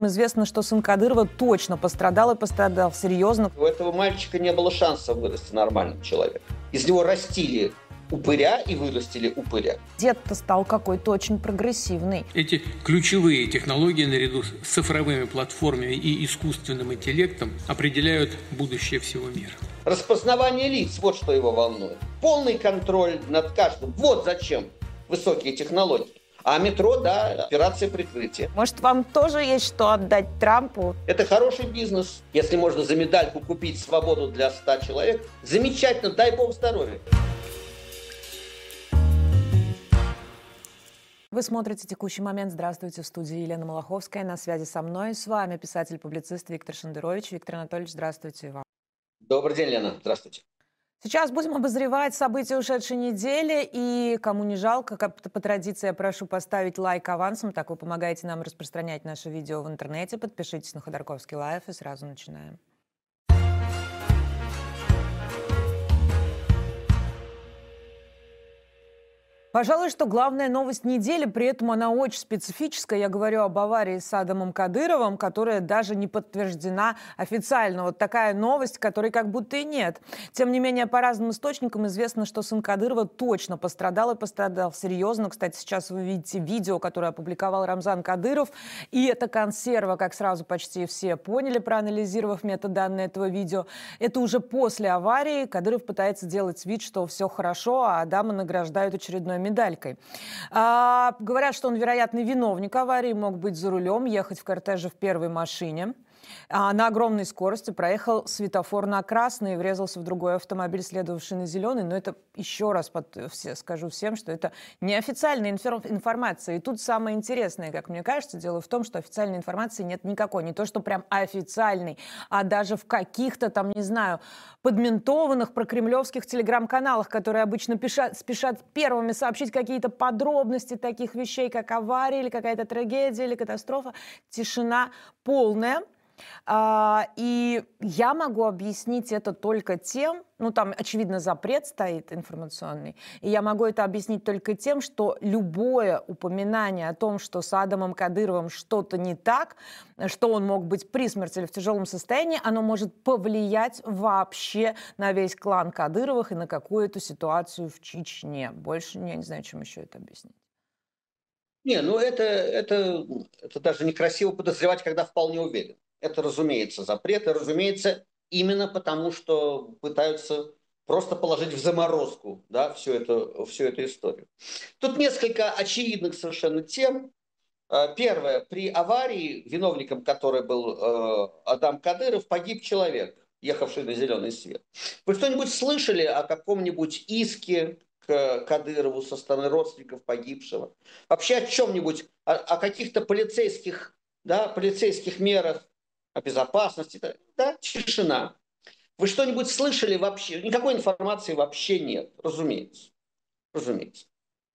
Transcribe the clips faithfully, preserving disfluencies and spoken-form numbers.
Известно, что сын Кадырова точно пострадал и пострадал серьезно. У этого мальчика не было шанса вырасти нормальным человеком. Из него растили упыря и вырастили упыря. Дед-то стал какой-то очень прогрессивный. Эти ключевые технологии наряду с цифровыми платформами и искусственным интеллектом определяют будущее всего мира. Распознавание лиц, вот что его волнует. Полный контроль над каждым. Вот зачем высокие технологии. А метро, да, операция прикрытия. Может, вам тоже есть что отдать Трампу? Это хороший бизнес. Если можно за медальку купить свободу для ста человек, замечательно, дай бог здоровья. Вы смотрите «Текущий момент». Здравствуйте, в студии Елена Малаховская. На связи со мной, с вами писатель-публицист Виктор Шендерович. Виктор Анатольевич, здравствуйте вам. Добрый день, Лена. Здравствуйте. Сейчас будем обозревать события ушедшей недели. И кому не жалко, как по традиции, я прошу поставить лайк авансом. Так вы помогаете нам распространять наше видео в интернете. Подпишитесь на Ходорковский лайв и сразу начинаем. Пожалуй, что главная новость недели, при этом она очень специфическая. Я говорю об аварии с Адамом Кадыровым, которая даже не подтверждена официально. Вот такая новость, которой как будто и нет. Тем не менее, по разным источникам известно, что сын Кадырова точно пострадал и пострадал серьезно. Кстати, сейчас вы видите видео, которое опубликовал Рамзан Кадыров. И это консерва, как сразу почти все поняли, проанализировав метаданные этого видео. Это уже после аварии. Кадыров пытается делать вид, что все хорошо, а Адама награждают очередной медалькой. А, говорят, что он, вероятно, виновник аварии, мог быть за рулем, ехать в кортеже в первой машине. А, на огромной скорости проехал светофор на красный и врезался в другой автомобиль, следовавший на зеленый. Но это, еще раз под, все, скажу всем, что это неофициальная информация. И тут самое интересное, как мне кажется, дело в том, что официальной информации нет никакой. Не то, что прям официальной, а даже в каких-то там, не знаю, подментованных прокремлевских телеграм-каналах, которые обычно пишат, спешат первыми сообщить какие-то подробности таких вещей, как авария или какая-то трагедия или катастрофа. Тишина полная. А, и я могу объяснить это только тем, ну там, очевидно, запрет стоит информационный, и я могу это объяснить только тем, что любое упоминание о том, что с Адамом Кадыровым что-то не так, что он мог быть при смерти или в тяжелом состоянии, оно может повлиять вообще на весь клан Кадыровых и на какую-то ситуацию в Чечне. Больше я не знаю, чем еще это объяснить. Не, ну это, это, это даже некрасиво подозревать, когда вполне уверен. Это, разумеется, запрет, и, разумеется, именно потому, что пытаются просто положить в заморозку, да, всю эту, всю эту историю. Тут несколько очевидных совершенно тем. Первое. При аварии, виновником которой был э, Адам Кадыров, погиб человек, ехавший на зеленый свет. Вы что-нибудь слышали о каком-нибудь иске к Кадырову со стороны родственников погибшего? Вообще о чем-нибудь, о, о каких-то полицейских, да, полицейских мерах, о безопасности? Да, тишина. Вы что-нибудь слышали вообще? Никакой информации вообще нет, разумеется. Разумеется.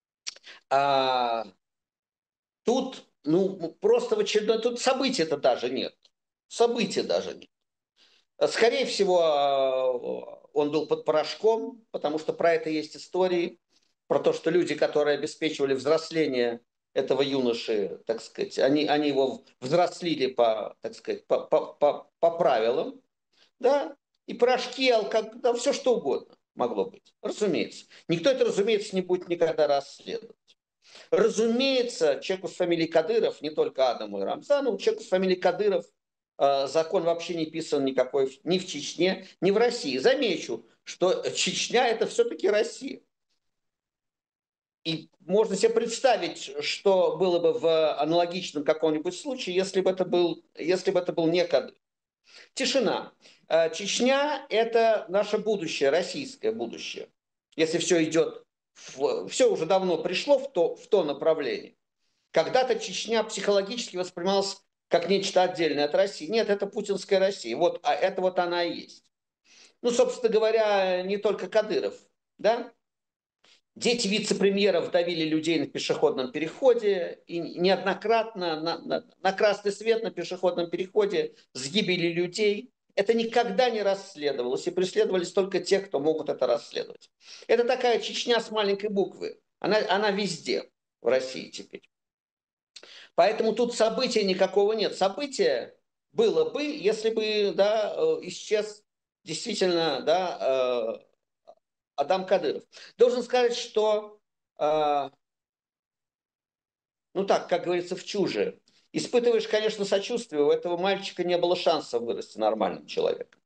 А, тут, ну, просто в очередной... Тут событий-то даже нет. Событий даже нет. Скорее всего, он был под порошком, потому что про это есть истории, про то, что люди, которые обеспечивали взросление этого юноши, так сказать, они, они его взрослили по, так сказать, по, по, по, по правилам, да, и порошки, алкоголь, да, все что угодно могло быть, разумеется. Никто это, разумеется, не будет никогда расследовать. Разумеется, человеку с фамилией Кадыров, не только Адаму и Рамзану, человеку с фамилией Кадыров э, закон вообще не писан никакой ни в Чечне, ни в России. Замечу, что Чечня это все-таки Россия. И можно себе представить, что было бы в аналогичном каком-нибудь случае, если бы это был, если бы это был не Кадыров. Тишина. Чечня – это наше будущее, российское будущее. Если все идет, в, все уже давно пришло в то, в то направление. Когда-то Чечня психологически воспринималась как нечто отдельное от России. Нет, это путинская Россия. Вот, а это вот она и есть. Ну, собственно говоря, не только Кадыров, да? Дети вице-премьеров давили людей на пешеходном переходе, и неоднократно на, на, на красный свет на пешеходном переходе с гибелью людей. Это никогда не расследовалось, и преследовались только те, кто могут это расследовать. Это такая Чечня с маленькой буквы. Она, она везде в России теперь. Поэтому тут события никакого нет. Событие было бы, если бы, да, исчез действительно, да, Адам Кадыров. Должен сказать, что, ну так, как говорится, в чуже. Испытываешь, конечно, сочувствие. У этого мальчика не было шанса вырасти нормальным человеком.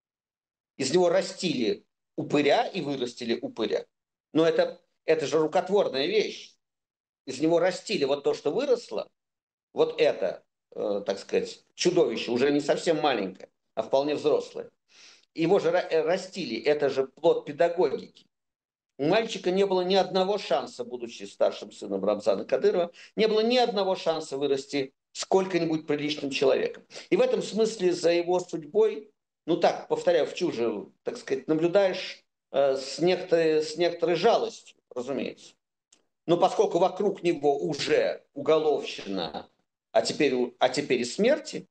Из него растили упыря и вырастили упыря. Но это, это же рукотворная вещь. Из него растили вот то, что выросло, вот это, э, так сказать, чудовище, уже не совсем маленькое, а вполне взрослое. Его же растили, это же плод педагогики. У мальчика не было ни одного шанса, будучи старшим сыном Рамзана Кадырова, не было ни одного шанса вырасти сколько-нибудь приличным человеком. И в этом смысле за его судьбой, ну так, повторяю, в чуже, так сказать, наблюдаешь э, с, некоторой, с некоторой жалостью, разумеется. Но поскольку вокруг него уже уголовщина, а теперь, а теперь и смерти,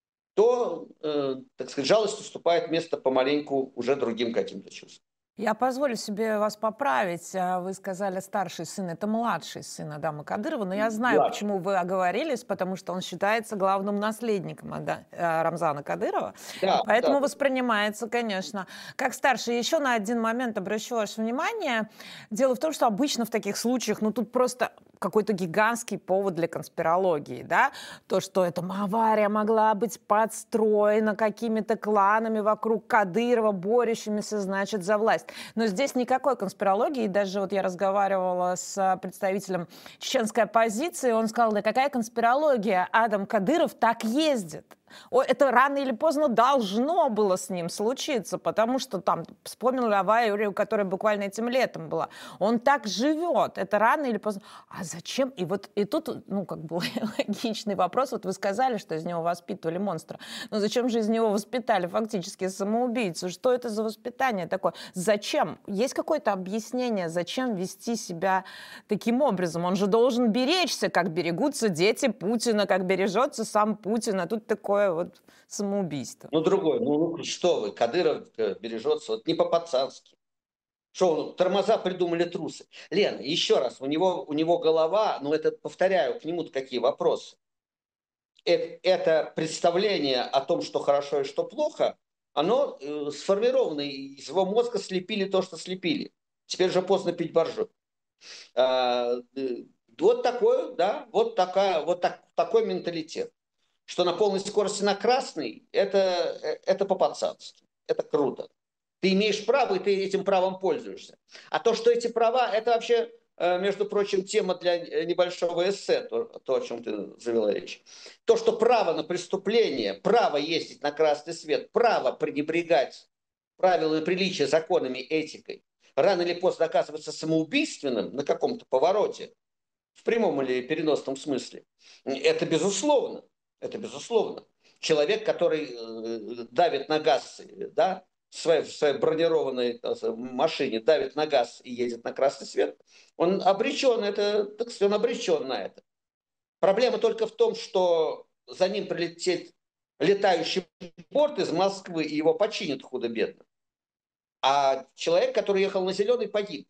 то, э, так сказать, жалость уступает место помаленьку уже другим каким-то чувствам. Я позволю себе вас поправить. Вы сказали старший сын, это младший сын Адама Кадырова, но я знаю, Младший. Почему вы оговорились, потому что он считается главным наследником Ада, Рамзана Кадырова, Да, поэтому да. воспринимается, конечно, как старший. Еще на один момент обращу ваше внимание. Дело в том, что обычно в таких случаях, ну тут просто какой-то гигантский повод для конспирологии, да, то, что эта авария могла быть подстроена какими-то кланами вокруг Кадырова, борющимися, значит, за власть. Но здесь никакой конспирологии. Даже вот я разговаривала с представителем чеченской оппозиции, он сказал, да какая конспирология, Адам Кадыров так ездит. Это рано или поздно должно было с ним случиться, потому что там, вспомнили аварию, которая буквально этим летом была. Он так живет, это рано или поздно. А зачем? И вот и тут, ну, как бы логичный вопрос. Вот вы сказали, что из него воспитывали монстра. Но зачем же из него воспитали фактически самоубийцу? Что это за воспитание такое? Зачем? Есть какое-то объяснение, зачем вести себя таким образом? Он же должен беречься, как берегутся дети Путина, как бережется сам Путин. А тут такое вот самоубийство. Ну, другой. Ну, ну что вы, Кадыров бережется вот не по-пацански. Что, тормоза придумали трусы. Лена, еще раз, у него, у него голова, ну, это, повторяю, к нему-то какие вопросы. Это, это представление о том, что хорошо и что плохо, оно э, сформировано, из его мозга слепили то, что слепили. Теперь же поздно пить боржу. А, э, вот такой, да, вот, такая, вот так, такой менталитет. Что на полной скорости на красный, это, это по-пацански, это круто. Ты имеешь право, и ты этим правом пользуешься. А то, что эти права, это вообще, между прочим, тема для небольшого эссе, то, то о чем ты завела речь. То, что право на преступление, право ездить на красный свет, право пренебрегать правилами приличия, законами, этикой, рано или поздно оказывается самоубийственным на каком-то повороте, в прямом или переносном смысле, это безусловно. Это безусловно. Человек, который э, давит на газ, да, в своей, в своей бронированной машине давит на газ и едет на красный свет, он обречен, это, так сказать, он обречен на это. Проблема только в том, что за ним прилетит летающий борт из Москвы, и его починят худо-бедно. А человек, который ехал на зеленый, погиб.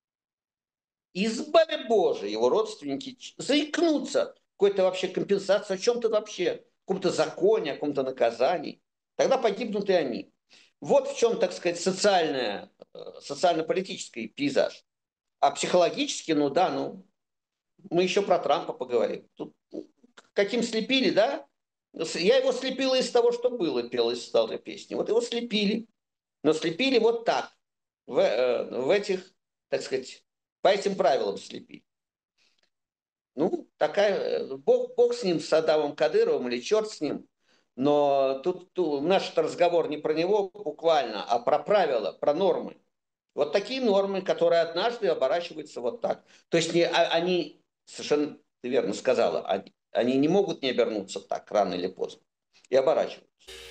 Избави Боже, его родственники заикнутся какой-то вообще компенсации, о чем-то вообще, о каком-то законе, о каком-то наказании. Тогда погибнут и они. Вот в чем, так сказать, социальная, социально-политический пейзаж. А психологически, ну да, ну, мы еще про Трампа поговорим. Тут, каким слепили, да? Я его слепила из того, что было, пела из старой песни. Вот его слепили. Но слепили вот так. В, в этих, так сказать, по этим правилам слепили. Ну, такая, бог, бог с ним, с Адамом Кадыровым, или черт с ним. Но тут, тут наш разговор не про него буквально, а про правила, про нормы. Вот такие нормы, которые однажды оборачиваются вот так. То есть не, они, совершенно ты верно сказала, они, они не могут не обернуться так, рано или поздно. И оборачиваются.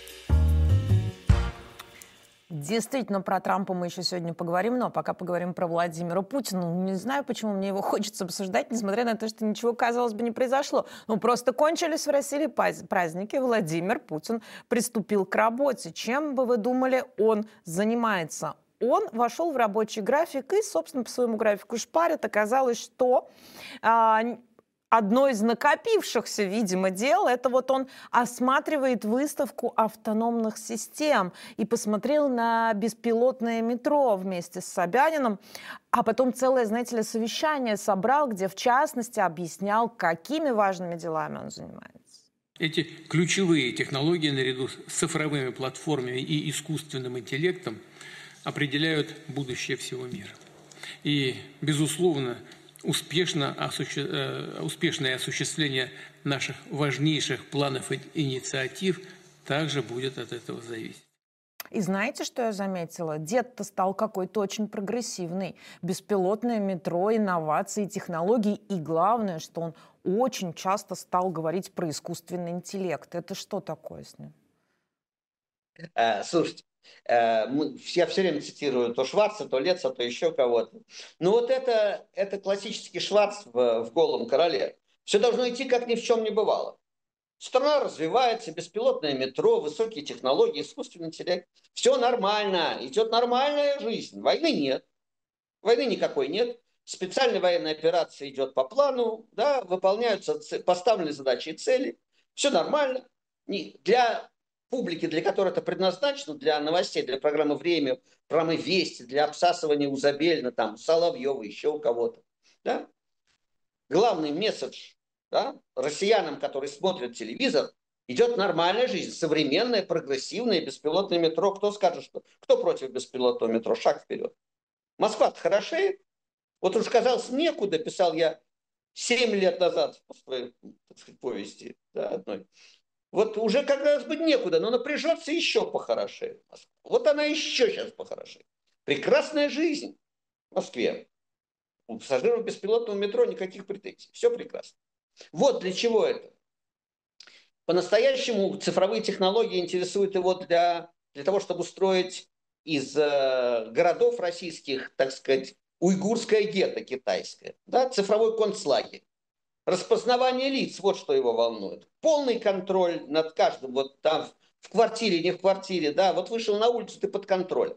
Действительно, про Трампа мы еще сегодня поговорим, но пока поговорим про Владимира Путина. Не знаю, почему мне его хочется обсуждать, несмотря на то, что ничего, казалось бы, не произошло. Ну, просто кончились в России праздники, Владимир Путин приступил к работе. Чем бы вы думали, он занимается? Он вошел в рабочий график и, собственно, по своему графику шпарит. Оказалось, что... А, одно из накопившихся, видимо, дел, это вот он осматривает выставку автономных систем и посмотрел на беспилотное метро вместе с Собяниным, а потом целое, знаете ли, совещание собрал, где, в частности, объяснял, какими важными делами он занимается. Эти ключевые технологии наряду с цифровыми платформами и искусственным интеллектом определяют будущее всего мира. И, безусловно, успешно осуще... успешное осуществление наших важнейших планов и инициатив также будет от этого зависеть. И знаете, что я заметила? Дед-то стал какой-то очень прогрессивный. Беспилотное метро, инновации, технологии. И главное, что он очень часто стал говорить про искусственный интеллект. Это что такое с ним? А, слушайте, а, мы, я все время цитирую то Шварца, то Леца, то еще кого-то. Ну вот это, это классический Шварц в, в «Голом короле». Все должно идти, как ни в чем не бывало. Страна развивается, беспилотное метро, высокие технологии, искусственный интеллект. Все нормально, идет нормальная жизнь. Войны нет. Войны никакой нет. Специальная военная операция идет по плану, да, выполняются поставленные задачи и цели. Все нормально. Для публики, для которой это предназначено, для новостей, для программы «Время», программы «Вести», для обсасывания у Забельна, там, Соловьева, еще у кого-то. Да? Главный месседж, да, россиянам, которые смотрят телевизор, идет нормальная жизнь, современная, прогрессивная, беспилотное метро. Кто скажет, что кто против беспилотного метро? Шаг вперед. Москва-то хорошеет. Вот уж, казалось, некуда, писал я семь лет назад в своей, так сказать, повести, да, одной. Вот уже как раз бы некуда, но напряжется еще похорошеет Москва. Вот она еще сейчас похорошеет. Прекрасная жизнь в Москве. У пассажиров беспилотного метро никаких претензий. Все прекрасно. Вот для чего это. По-настоящему цифровые технологии интересуют его для, для того, чтобы устроить из э, городов российских, так сказать, уйгурское гетто китайское. Да? Цифровой концлагерь. Распознавание лиц, вот что его волнует. Полный контроль над каждым, вот там в квартире, не в квартире, да, вот вышел на улицу, ты под контролем.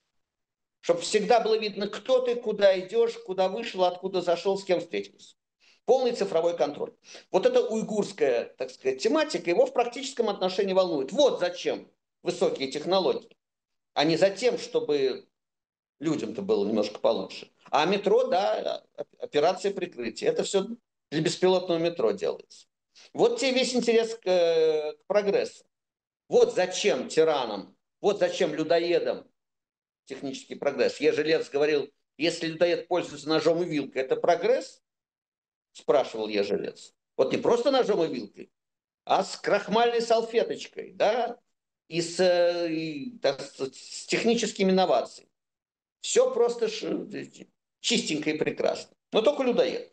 Чтобы всегда было видно, кто ты, куда идешь, куда вышел, откуда зашел, с кем встретился. Полный цифровой контроль. Вот эта уйгурская, так сказать, тематика его в практическом отношении волнует. Вот зачем высокие технологии, а не за тем, чтобы людям-то было немножко получше. А метро, да, операция прикрытия. Это все для беспилотного метро делается. Вот тебе весь интерес к, к прогрессу. Вот зачем тиранам, вот зачем людоедам технический прогресс. Ежелец говорил, если людоед пользуется ножом и вилкой, это прогресс? Спрашивал Ежелец. Вот не просто ножом и вилкой, а с крахмальной салфеточкой, да, и с, и, так, с техническими инновациями. Все просто чистенько и прекрасно. Но только людоед.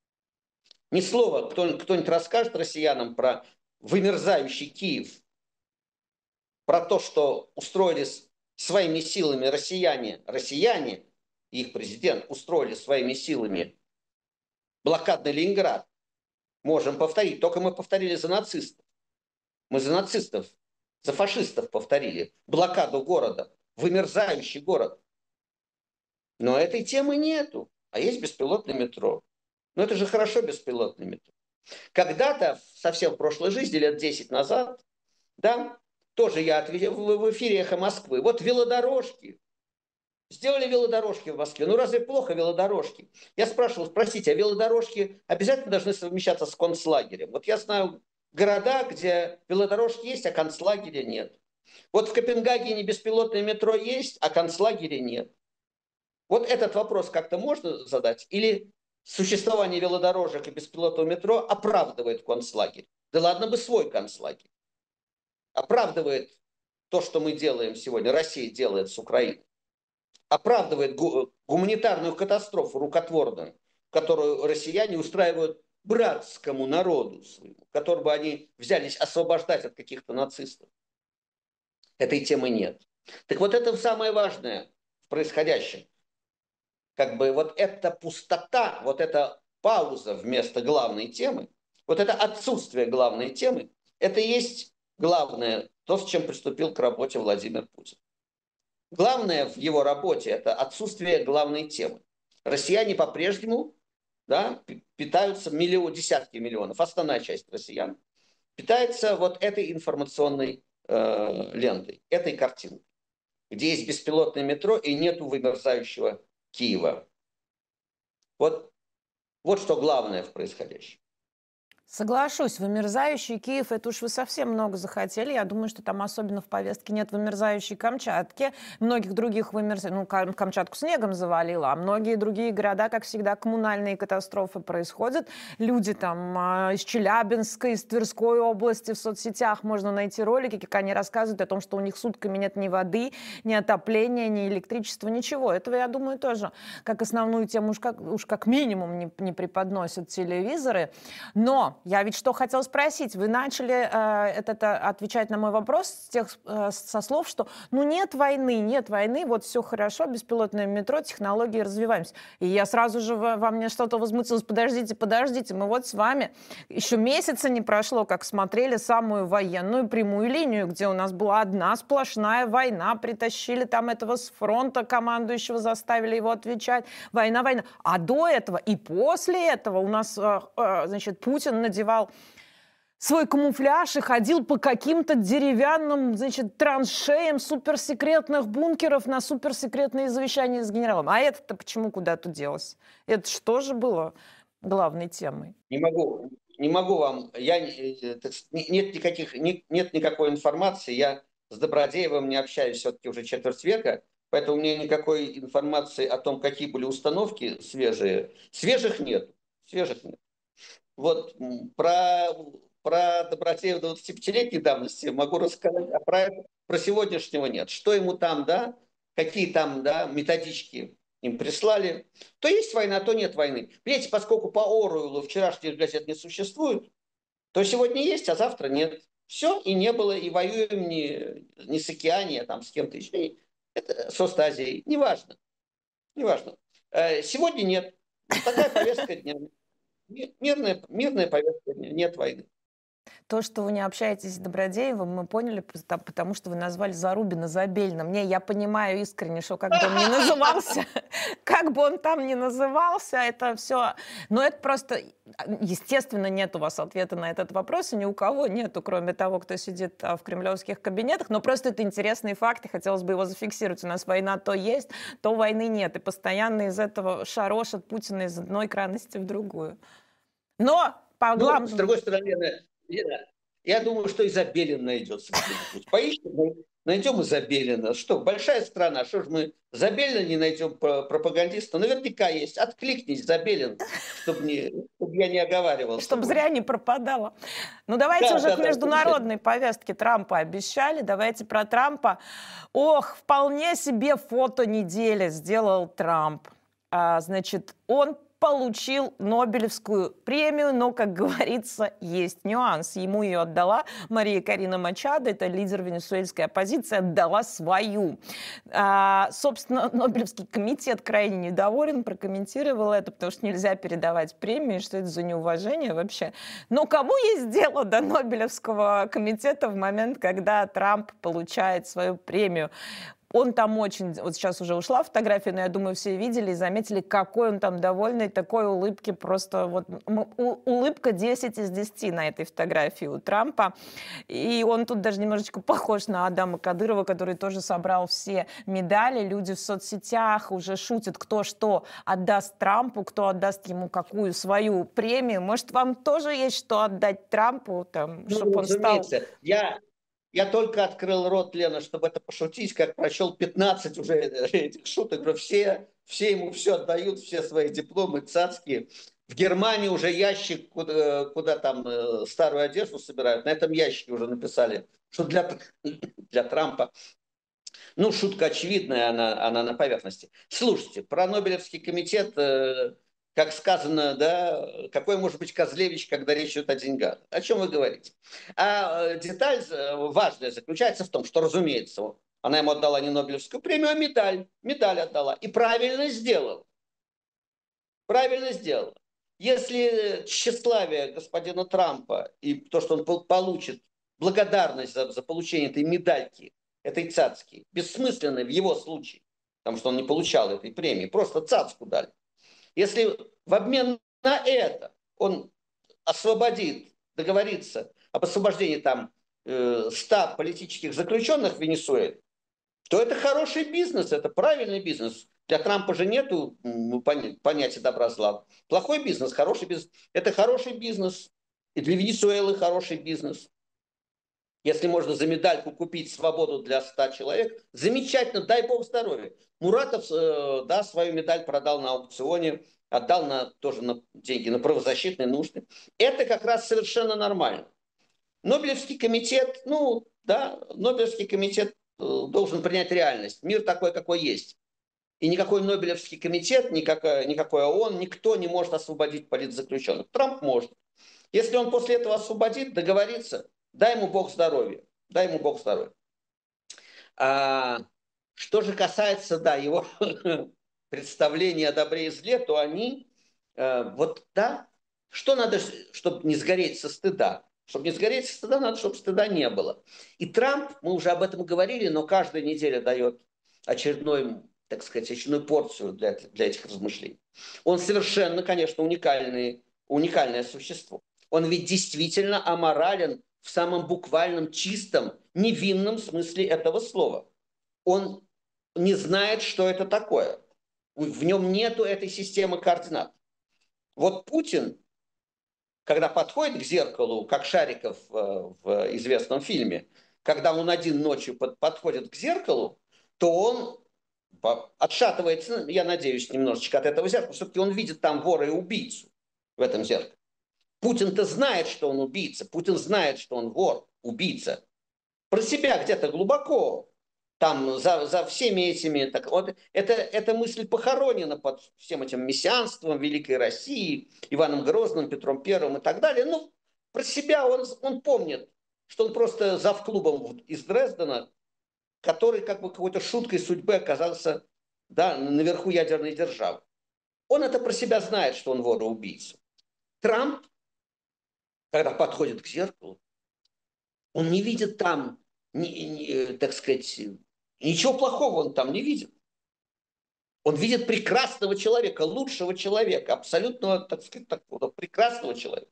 Ни слова кто, кто-нибудь расскажет россиянам про вымерзающий Киев, про то, что устроили своими силами россияне, россияне и их президент устроили своими силами блокадный Ленинград. Можем повторить, только мы повторили за нацистов. Мы за нацистов, за фашистов повторили блокаду города, вымерзающий город. Но этой темы нету, а есть беспилотное метро. Но это же хорошо, беспилотное метро. Когда-то, совсем в прошлой жизни, лет десять назад, да, тоже я ответил в эфире «Эхо Москвы». Вот велодорожки. Сделали велодорожки в Москве. Ну разве плохо велодорожки? Я спрашивал, спросите, а велодорожки обязательно должны совмещаться с концлагерем? Вот я знаю города, где велодорожки есть, а концлагеря нет. Вот в Копенгагене беспилотное метро есть, а концлагеря нет. Вот этот вопрос как-то можно задать? Или существование велодорожек и беспилотного метро оправдывает концлагерь? Да ладно бы свой концлагерь. Оправдывает то, что мы делаем сегодня, Россия делает с Украиной. Оправдывает гуманитарную катастрофу рукотворную, которую россияне устраивают братскому народу своему, которого они взялись освобождать от каких-то нацистов. Этой темы нет. Так вот это самое важное в происходящем. Как бы вот эта пустота, вот эта пауза вместо главной темы, вот это отсутствие главной темы, это и есть главное, то, с чем приступил к работе Владимир Путин. Главное в его работе – это отсутствие главной темы. Россияне по-прежнему да, питаются миллион, десятки миллионов, основная часть россиян, питается вот этой информационной э, лентой, этой картинкой, где есть беспилотное метро и нету вымерзающего Киева. Вот, вот что главное в происходящем. Соглашусь, вымерзающий Киев, это уж вы совсем много захотели. Я думаю, что там особенно в повестке нет вымерзающей Камчатки. Многих других вымерз... ну, Камчатку снегом завалило, а многие другие города, как всегда, коммунальные катастрофы происходят. Люди там а, из Челябинска, из Тверской области в соцсетях можно найти ролики, как они рассказывают о том, что у них сутками нет ни воды, ни отопления, ни электричества, ничего. Этого, я думаю, тоже как основную тему уж как, уж как минимум не, не преподносят телевизоры. Но я ведь что хотела спросить. Вы начали э, это, это, отвечать на мой вопрос с тех, э, со слов, что ну нет войны, нет войны, вот все хорошо, беспилотное метро, технологии развиваемся. И я сразу же во, во мне что-то возмутилось. Подождите, подождите, мы вот с вами еще месяца не прошло, как смотрели самую военную прямую линию, где у нас была одна сплошная война, притащили там этого с фронта командующего, заставили его отвечать. Война, война. А до этого и после этого у нас, э, э, значит, Путин надевал свой камуфляж и ходил по каким-то деревянным, значит, траншеям суперсекретных бункеров на суперсекретные совещания с генералом. А это-то почему куда-то делось? Это что же было главной темой? Не могу, не могу вам, я, нет, никаких, нет никакой информации, я с Добродеевым не общаюсь все-таки уже четверть века, поэтому у меня никакой информации о том, какие были установки свежие. Свежих нет, свежих нет. Вот про, про Добродеева двадцатипятилетней давности могу рассказать, а про, про сегодняшнего нет. Что ему там, да, какие там, да, методички им прислали. То есть война, то нет войны. Видите, поскольку по Оруэллу вчерашних газет не существует, то сегодня есть, а завтра нет. Все, и не было, и воюем не, не с Океанией, а там с кем-то еще. Это с Остазией. Неважно. Неважно. Сегодня нет. Такая повестка дня. Мирная, мирная повестка дня, нет войны. То, что вы не общаетесь с Добродеевым, мы поняли, потому что вы назвали Зарубина Забельным. Не, я понимаю искренне, что как бы он ни назывался, как бы он там ни назывался, это все... Но это просто... Естественно, нет у вас ответа на этот вопрос, и ни у кого нету, кроме того, кто сидит в кремлевских кабинетах. Но просто это интересный факт, и хотелось бы его зафиксировать. У нас война то есть, то войны нет. И постоянно из этого шарошат Путина из одной крайности в другую. Но по главному... Ну, с другой стороны, я думаю, что и Забелин найдется где-нибудь. Поищем, найдем и Забелина. Что, большая страна, что же мы Забелина не найдем пропагандиста? Наверняка есть. Откликнись, Забелин, чтобы, не, чтобы я не оговаривался. Чтобы зря не пропадало. Ну, давайте да, уже да, к международной да, повестке. Трампа обещали. Давайте про Трампа. Ох, вполне себе фото недели сделал Трамп. А, значит, он получил Нобелевскую премию, но, как говорится, есть нюанс. Ему ее отдала Мария Корина Мачадо, это лидер венесуэльской оппозиции, отдала свою. А, собственно, Нобелевский комитет крайне недоволен, прокомментировал это, потому что нельзя передавать премии, что это за неуважение вообще. Но кому есть дело до Нобелевского комитета в момент, когда Трамп получает свою премию? Он там очень... Вот сейчас уже ушла фотография, но я думаю, все видели и заметили, какой он там довольный, такой улыбки. Просто вот улыбка десять из десяти на этой фотографии у Трампа. И он тут даже немножечко похож на Адама Кадырова, который тоже собрал все медали. Люди в соцсетях уже шутят, кто что отдаст Трампу, кто отдаст ему какую свою премию. Может, вам тоже есть что отдать Трампу, там, ну, чтобы он стал... Я... Я только открыл рот, Лена, чтобы это пошутить, как прочел пятнадцать уже этих шуток. Говорю, все, все ему все отдают, все свои дипломы царские. В Германии уже ящик, куда, куда там старую одежду собирают, на этом ящике уже написали, что для, для Трампа. Ну, шутка очевидная, она, она на поверхности. Слушайте, про Нобелевский комитет... Как сказано, да, какой может быть Козлевич, когда речь идет о деньгах? О чем вы говорите? А деталь важная заключается в том, что, разумеется, она ему отдала не Нобелевскую премию, а медаль. Медаль отдала. И правильно сделала. Правильно сделала. Если тщеславие господина Трампа и то, что он получит благодарность за, за получение этой медальки, этой цацки, бессмысленной в его случае, потому что он не получал этой премии, просто цацку дали. Если в обмен это он освободит, договорится об освобождении там ста политических заключенных в Венесуэле, то это хороший бизнес, это правильный бизнес. Для Трампа же нету понятия добра-зла. Плохой бизнес, хороший бизнес. Это хороший бизнес. И для Венесуэлы хороший бизнес. Если можно за медальку купить свободу для ста человек, замечательно, дай бог здоровья. Муратов, да, свою медаль продал на аукционе, отдал на, тоже на деньги на правозащитные нужды. Это как раз совершенно нормально. Нобелевский комитет, ну, да, Нобелевский комитет должен принять реальность. Мир такой, какой есть. И никакой Нобелевский комитет, никакой, никакой ООН, никто не может освободить политзаключенных. Трамп может. Если он после этого освободит, договорится, дай ему Бог здоровья. Дай ему Бог здоровья. А, что же касается, да, его представления о добре и зле, то они, э, вот, да, что надо, чтобы не сгореть со стыда? Чтобы не сгореть со стыда, надо, чтобы стыда не было. И Трамп, мы уже об этом говорили, но каждая неделя дает очередной, так сказать, очередную порцию для, для этих размышлений. Он совершенно, конечно, уникальный, уникальное существо. Он ведь действительно аморален в самом буквальном, чистом, невинном смысле этого слова. Он не знает, что это такое. В нем нету этой системы координат. Вот Путин, когда подходит к зеркалу, как Шариков в известном фильме, когда он один ночью подходит к зеркалу, то он отшатывается, я надеюсь, немножечко от этого зеркала, все-таки он видит там вора и убийцу в этом зеркале. Путин-то знает, что он убийца, Путин знает, что он вор, убийца. Про себя где-то глубоко, там за, за всеми этими, так, вот, это, эта мысль похоронена под всем этим мессианством Великой России, Иваном Грозным, Петром Первым и так далее. Ну, про себя он, он помнит, что он просто завклубом из Дрездена, который как бы какой-то шуткой судьбы оказался, да, наверху ядерной державы. Он это про себя знает, что он вор и убийца. Трамп, когда подходит к зеркалу, он не видит там, не, не, так сказать, ничего плохого он там не видит. Он видит прекрасного человека, лучшего человека, абсолютно, так сказать, такого прекрасного человека.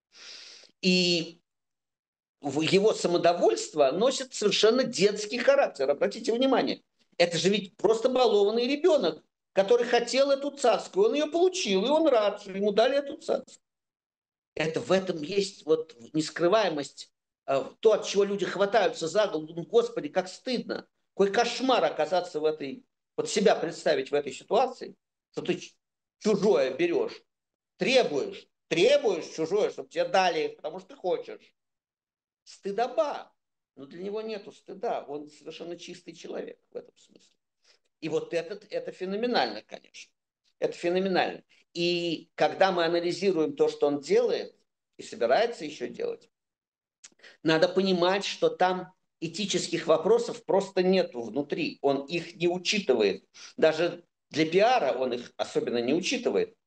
И его самодовольство носит совершенно детский характер. Обратите внимание, это же ведь просто балованный ребенок, который хотел эту царскую, он ее получил, и он рад, что ему дали эту царскую. Это в этом есть вот нескрываемость, то, от чего люди хватаются за голову. Господи, как стыдно, какой кошмар оказаться в этой, вот себя представить в этой ситуации, что ты чужое берешь, требуешь, требуешь чужое, чтобы тебе дали, потому что ты хочешь. Стыдоба. Но для него нету стыда, он совершенно чистый человек в этом смысле. И вот это, это феноменально, конечно. Это феноменально. И когда мы анализируем то, что он делает, и собирается еще делать, надо понимать, что там этических вопросов просто нету внутри. Он их не учитывает. Даже для пиара он их особенно не учитывает.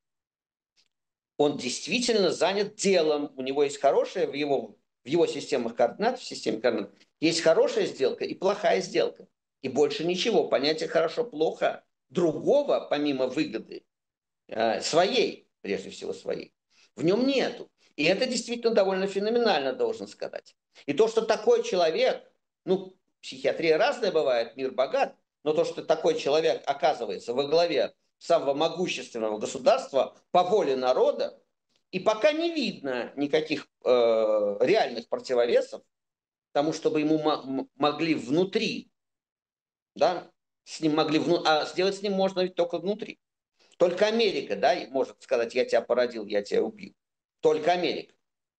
Он действительно занят делом. У него есть хорошее в его, в его системах координат, в системе координат, есть хорошая сделка и плохая сделка. И больше ничего. Понятие хорошо-плохо другого, помимо выгоды, своей, прежде всего своей, в нем нету. И это действительно довольно феноменально, должен сказать. И то, что такой человек, ну, психиатрия разная бывает, мир богат, но то, что такой человек оказывается во главе самого могущественного государства по воле народа, и пока не видно никаких э, реальных противовесов тому, чтобы ему м- могли внутри, да, с ним могли, вну- а сделать с ним можно ведь только внутри. Только Америка, да, может сказать, я тебя породил, я тебя убил. Только Америка.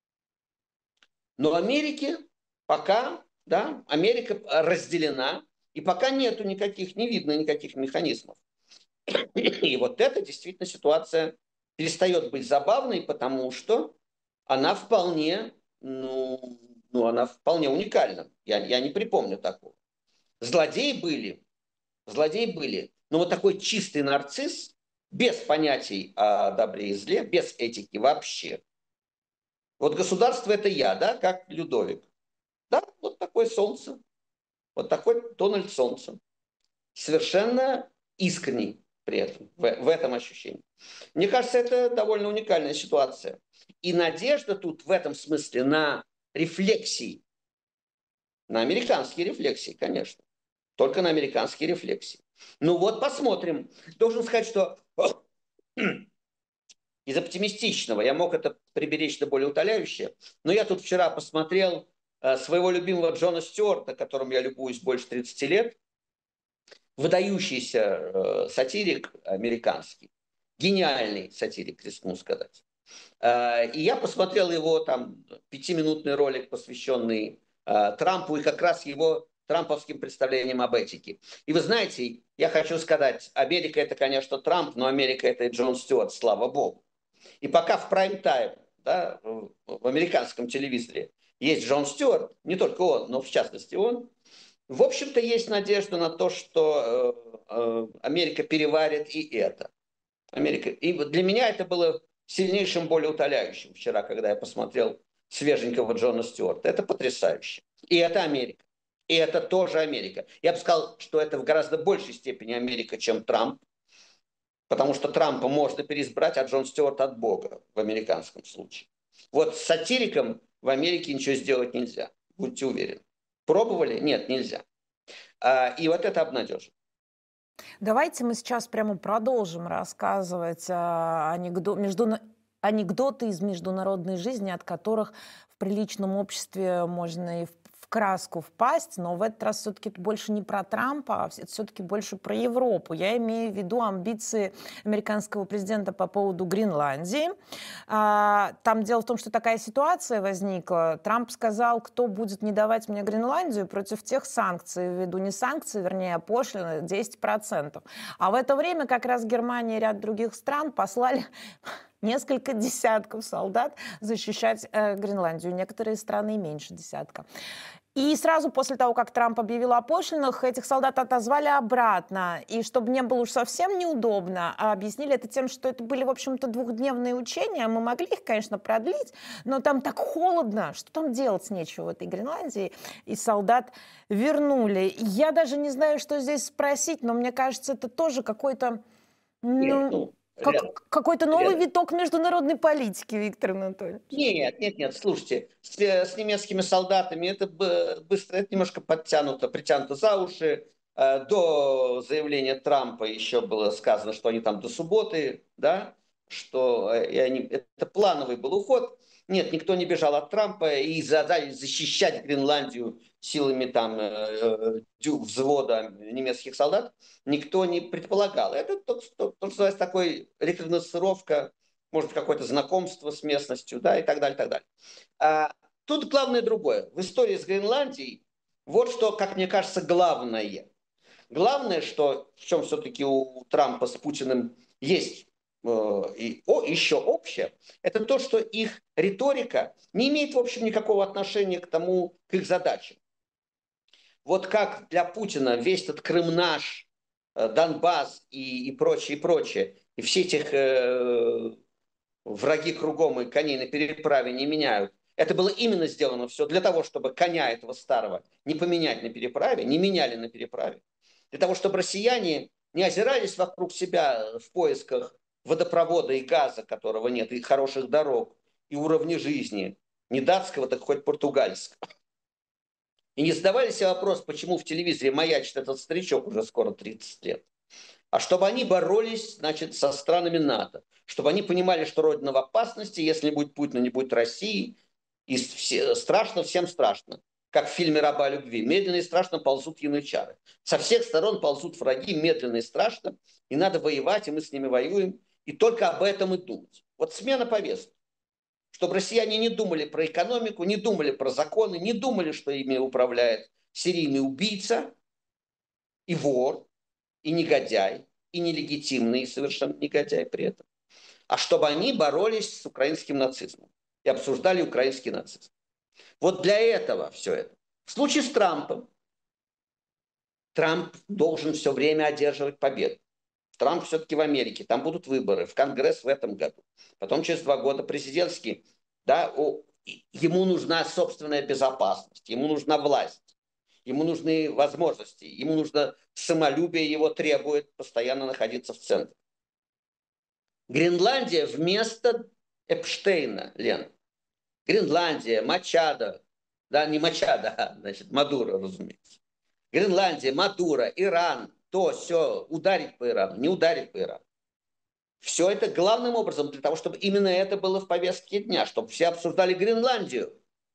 Но Америке пока, да, Америка разделена, и пока нету никаких, не видно никаких механизмов. И вот эта действительно ситуация перестает быть забавной, потому что она вполне, ну, ну она вполне уникальна. Я, я не припомню такого. Злодеи были, злодеи были, но вот такой чистый нарцисс, без понятий о добре и зле, без этики вообще. Вот государство – это я, да, как Людовик. Да, вот такое солнце, вот такой Дональд Солнце. Совершенно искренний, при этом, в, в этом ощущении. Мне кажется, это довольно уникальная ситуация. И надежда тут в этом смысле на рефлексии, на американские рефлексии, конечно. Только на американские рефлексии. Ну вот, посмотрим. Должен сказать, что из оптимистичного я мог это приберечь до более утоляющее, но я тут вчера посмотрел э, своего любимого Джона Стюарта, которым я любуюсь больше тридцати лет, выдающийся э, сатирик американский, гениальный сатирик, рискну сказать. Э, и я посмотрел его там пятиминутный ролик, посвященный э, Трампу и как раз его трамповским представлением об этике. И вы знаете, я хочу сказать, Америка это, конечно, Трамп, но Америка это и Джон Стюарт, слава богу. И пока в прайм-тайм, да, в американском телевизоре есть Джон Стюарт, не только он, но в частности он, в общем-то есть надежда на то, что э, э, Америка переварит и это. Америка. И для меня это было сильнейшим болеутоляющим вчера, когда я посмотрел свеженького Джона Стюарта. Это потрясающе. И это Америка. И это тоже Америка. Я бы сказал, что это в гораздо большей степени Америка, чем Трамп. Потому что Трампа можно переизбрать, а Джон Стюарт от Бога в американском случае. Вот с сатириком в Америке ничего сделать нельзя. Будьте уверены. Пробовали? Нет, нельзя. И вот это обнадеживает. Давайте мы сейчас прямо продолжим рассказывать анекдо... между... анекдоты из международной жизни, от которых в приличном обществе можно и в краску впасть, но в этот раз все-таки это больше не про Трампа, а все-таки больше про Европу. Я имею в виду амбиции американского президента по поводу Гренландии. Там дело в том, что такая ситуация возникла. Трамп сказал, кто будет не давать мне Гренландию, против тех санкций, в виду не санкции, вернее, а пошлины десять процентов. А в это время как раз Германия и ряд других стран послали несколько десятков солдат защищать э, Гренландию. Некоторые страны меньше десятка. И сразу после того, как Трамп объявил о пошлинах, этих солдат отозвали обратно. И чтобы не было уж совсем неудобно, объяснили это тем, что это были, в общем-то, двухдневные учения. Мы могли их, конечно, продлить, но там так холодно, что там делать нечего в этой Гренландии. И солдат вернули. Я даже не знаю, что здесь спросить, но мне кажется, это тоже какой-то... Ну... Как, какой-то новый Рядом. виток международной политики, Виктор Анатольевич. Нет, нет, нет, слушайте, с, с немецкими солдатами это быстро, это немножко подтянуто, притянуто за уши. До заявления Трампа еще было сказано, что они там до субботы, да, что и они, это плановый был уход. Нет, никто не бежал от Трампа и задали защищать Гренландию силами там взвода немецких солдат. Никто не предполагал. Это то, что называется такой рекогносцировка, может, какое-то знакомство с местностью, да, и так далее, и так далее. А тут главное другое. В истории с Гренландией вот что, как мне кажется, главное. Главное, что в чем все-таки у Трампа с Путиным есть э, и, о, еще общее, это то, что их риторика не имеет, в общем, никакого отношения к тому, к их задачам. Вот как для Путина весь этот Крым наш, Донбасс и, и прочее, и прочее, и все этих э, враги кругом и коней на переправе не меняют. Это было именно сделано все для того, чтобы коня этого старого не поменять на переправе, не меняли на переправе. Для того, чтобы россияне не озирались вокруг себя в поисках водопровода и газа, которого нет, и хороших дорог, и уровня жизни, не датского, так хоть португальского. И не задавали себе вопрос, почему в телевизоре маячит этот старичок уже скоро тридцать лет. А чтобы они боролись, значит, со странами НАТО. Чтобы они понимали, что Родина в опасности, если не будет Путина, не будет России. И все, страшно, всем страшно. Как в фильме «Раба любви». Медленно и страшно ползут янычары. Со всех сторон ползут враги, медленно и страшно. И надо воевать, и мы с ними воюем. И только об этом и думать. Вот смена повестки. Чтобы россияне не думали про экономику, не думали про законы, не думали, что ими управляет серийный убийца и вор, и негодяй, и нелегитимный совершенно негодяй при этом. А чтобы они боролись с украинским нацизмом и обсуждали украинский нацизм. Вот для этого все это. В случае с Трампом Трамп должен все время одерживать победу. Трамп все-таки в Америке, там будут выборы, в Конгресс в этом году. Потом через два года президентский. Да, ему нужна собственная безопасность, ему нужна власть. ему нужны возможности, ему нужно самолюбие, его требует постоянно находиться в центре. Гренландия вместо Эпштейна, Лен. Гренландия, Мачадо, да, не Мачадо, а, значит, Мадуро, разумеется. Гренландия, Мадуро, Иран, то, все, ударить по Ирану, не ударить по Ирану. Все это главным образом для того, чтобы именно это было в повестке дня, чтобы все обсуждали Гренландию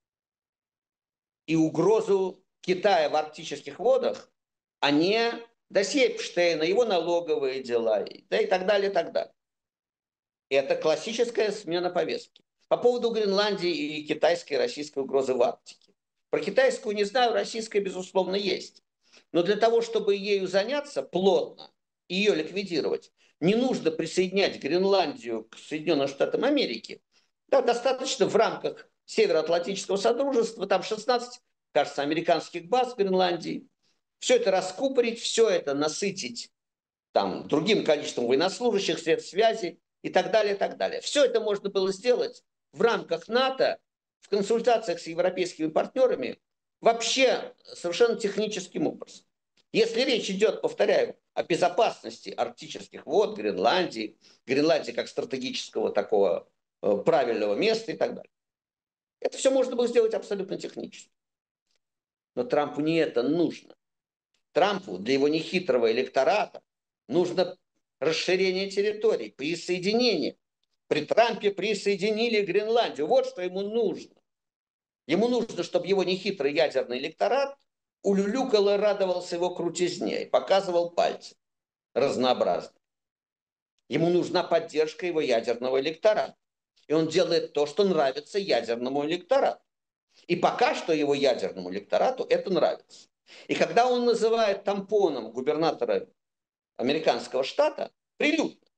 и угрозу Китая в арктических водах, а не досье Эпштейна, его налоговые дела, да и так далее, и так далее. Это классическая смена повестки. По поводу Гренландии и китайской и российской угрозы в Арктике. Про китайскую не знаю, российская, безусловно, есть. Но для того, чтобы ею заняться плотно и ее ликвидировать, не нужно присоединять Гренландию к Соединенным Штатам Америки. Да, достаточно в рамках Североатлантического Содружества, там шестнадцать, кажется, американских баз в Гренландии. Все это раскупорить, все это насытить там, другим количеством военнослужащих, средств связи и так далее, и так далее. Все это можно было сделать в рамках НАТО, в консультациях с европейскими партнерами, вообще совершенно техническим образом. Если речь идет, повторяю, о безопасности арктических вод, Гренландии, Гренландии как стратегического такого э, правильного места и так далее. Это все можно было сделать абсолютно технически. Но Трампу не это нужно. Трампу для его нехитрого электората нужно расширение территорий, присоединение. При Трампе присоединили Гренландию. Вот что ему нужно. Ему нужно, чтобы его нехитрый ядерный электорат улюлюкал и радовался его крутизне и показывал пальцы разнообразно. Ему нужна поддержка его ядерного электората. И он делает то, что нравится ядерному электорату. И пока что его ядерному электорату это нравится. И когда он называет тампоном губернатора американского штата, прилюдно,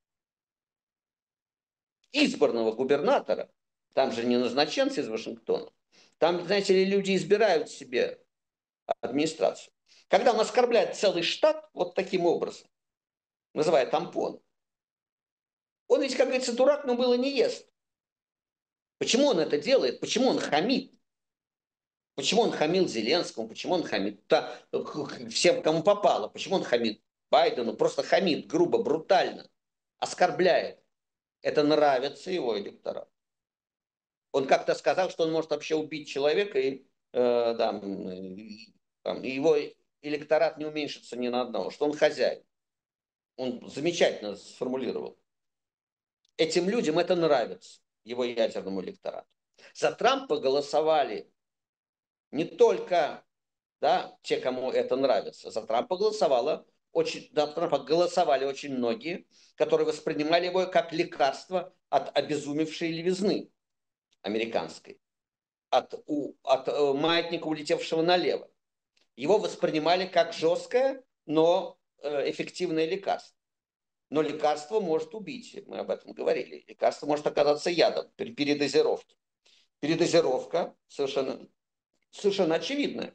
избранного губернатора, там же не назначенцы из Вашингтона, там, знаете ли, люди избирают себе администрацию. Когда он оскорбляет целый штат вот таким образом, называя тампон, он ведь, как говорится, дурак, но было не ест. Почему он это делает? Почему он хамит? Почему он хамил Зеленскому? Почему он хамит да, всем, кому попало? Почему он хамит Байдену? Просто хамит грубо, брутально, оскорбляет. Это нравится его электорату. Он как-то сказал, что он может вообще убить человека, и, э, да, и, там, и его электорат не уменьшится ни на одного, что он хозяин. Он замечательно сформулировал. Этим людям это нравится, его ядерному электорату. За Трампа голосовали не только да, те, кому это нравится. За Трампа голосовало очень, за Трампа голосовали очень многие, которые воспринимали его как лекарство от обезумевшей левизны американской, от, у, от э, маятника, улетевшего налево. Его воспринимали как жесткое, но э, эффективное лекарство. Но лекарство может убить, мы об этом говорили. Лекарство может оказаться ядом при передозировке. Передозировка совершенно, совершенно очевидная.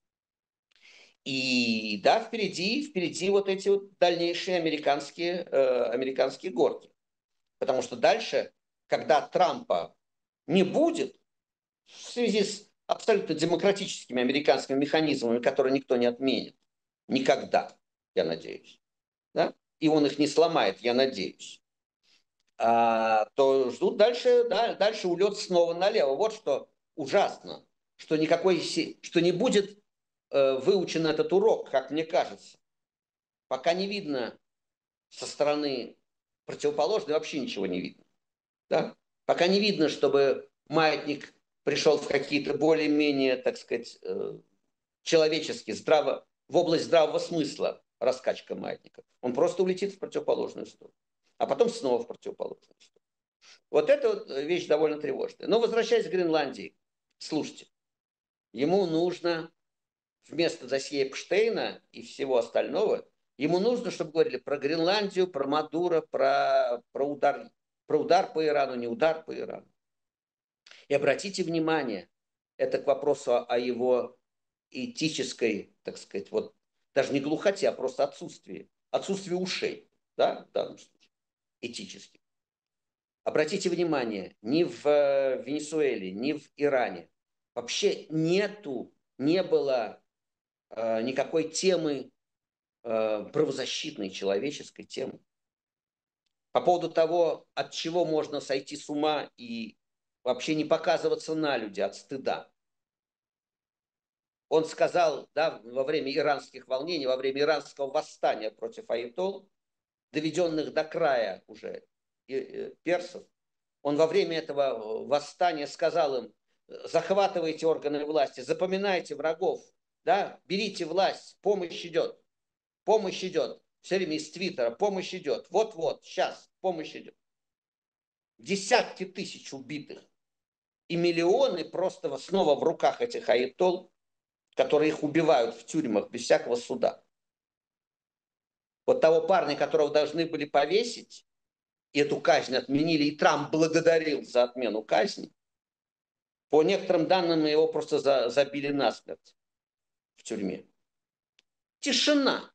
И да, впереди, впереди вот эти вот дальнейшие американские, э, американские горки. Потому что дальше, когда Трампа не будет, в связи с абсолютно демократическими американскими механизмами, которые никто не отменит, никогда, я надеюсь, да? И он их не сломает, я надеюсь, а, то ждут дальше, да, дальше улет снова налево. Вот что ужасно, что, никакой, что не будет э, выучен этот урок, как мне кажется. Пока не видно со стороны противоположной, вообще ничего не видно. Да? Пока не видно, чтобы маятник пришел в какие-то более-менее, так сказать, э, человеческие, здраво, в область здравого смысла раскачка маятника. Он просто улетит в противоположную сторону. А потом снова в противоположную сторону. Вот эта вот вещь довольно тревожная. Но возвращаясь к Гренландии, слушайте, ему нужно вместо досье Эпштейна и всего остального, ему нужно, чтобы говорили про Гренландию, про Мадуро, про, про, удар, про удар по Ирану, не удар по Ирану. И обратите внимание, это к вопросу о его этической, так сказать, вот даже не глухоте, а просто отсутствии, отсутствии ушей, да, в данном случае, этически. Обратите внимание, ни в Венесуэле, ни в Иране вообще нету, не было э, никакой темы э, правозащитной, человеческой темы. По поводу того, от чего можно сойти с ума и вообще не показываться на люди от стыда. Он сказал, да, во время иранских волнений, во время иранского восстания против аятолл, доведенных до края уже персов, он во время этого восстания сказал им: захватывайте органы власти, запоминайте врагов, да, берите власть, помощь идет, помощь идет. Все время из Твиттера: помощь идет, вот-вот, сейчас, помощь идет. Десятки тысяч убитых и миллионы просто снова в руках этих аятолл, которые их убивают в тюрьмах без всякого суда. Вот того парня, которого должны были повесить, и эту казнь отменили, и Трамп благодарил за отмену казни, по некоторым данным его просто за, забили насмерть в тюрьме. Тишина.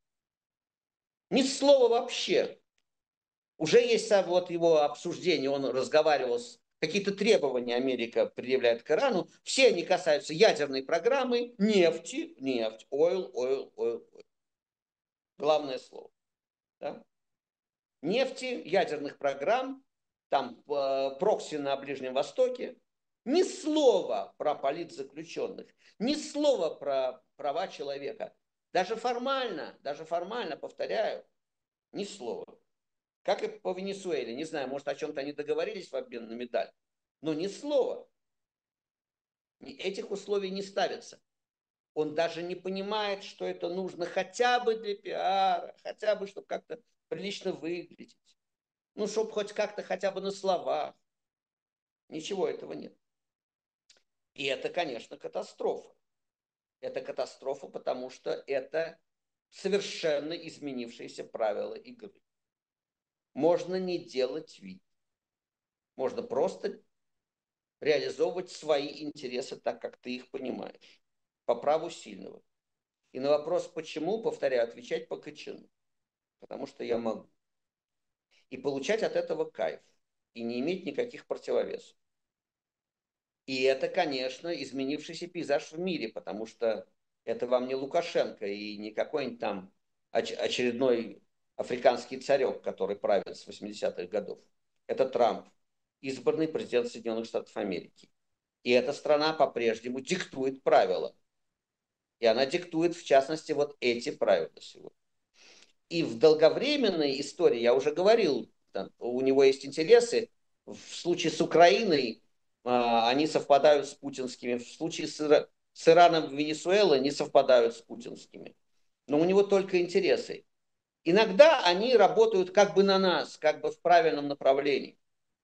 Ни слова вообще. Уже есть вот его обсуждение, он разговаривал с... Какие-то требования Америка предъявляет к Ирану. Все они касаются ядерной программы, нефти, нефть, oil, oil, oil, oil. Главное слово. Да? Нефти, ядерных программ, там э, прокси на Ближнем Востоке. Ни слова про политзаключенных, ни слова про права человека. Даже формально, даже формально, повторяю, ни слова. Как и по Венесуэле. Не знаю, может, о чем-то они договорились в обмен на медаль. Но ни слова. Этих условий не ставится. Он даже не понимает, что это нужно хотя бы для пиара, хотя бы, чтобы как-то прилично выглядеть. Ну, чтобы хоть как-то хотя бы на словах. Ничего этого нет. И это, конечно, катастрофа. Это катастрофа, потому что это совершенно изменившиеся правила игры. Можно не делать вид. Можно просто реализовывать свои интересы так, как ты их понимаешь. По праву сильного. И на вопрос почему, повторяю, отвечать по кочану. Потому что я могу. И получать от этого кайф. И не иметь никаких противовесов. И это, конечно, изменившийся пейзаж в мире, потому что это вам не Лукашенко и не какой-нибудь там очередной африканский царек, который правит с восьмидесятых годов. Это Трамп, избранный президент Соединенных Штатов Америки. И эта страна по-прежнему диктует правила. И она диктует, в частности, вот эти правила сегодня. И в долговременной истории, я уже говорил, там, у него есть интересы. В случае с Украиной а, они совпадают с путинскими. В случае с, Ира... с Ираном и Венесуэлой не совпадают с путинскими. Но у него только интересы. Иногда они работают как бы на нас, как бы в правильном направлении.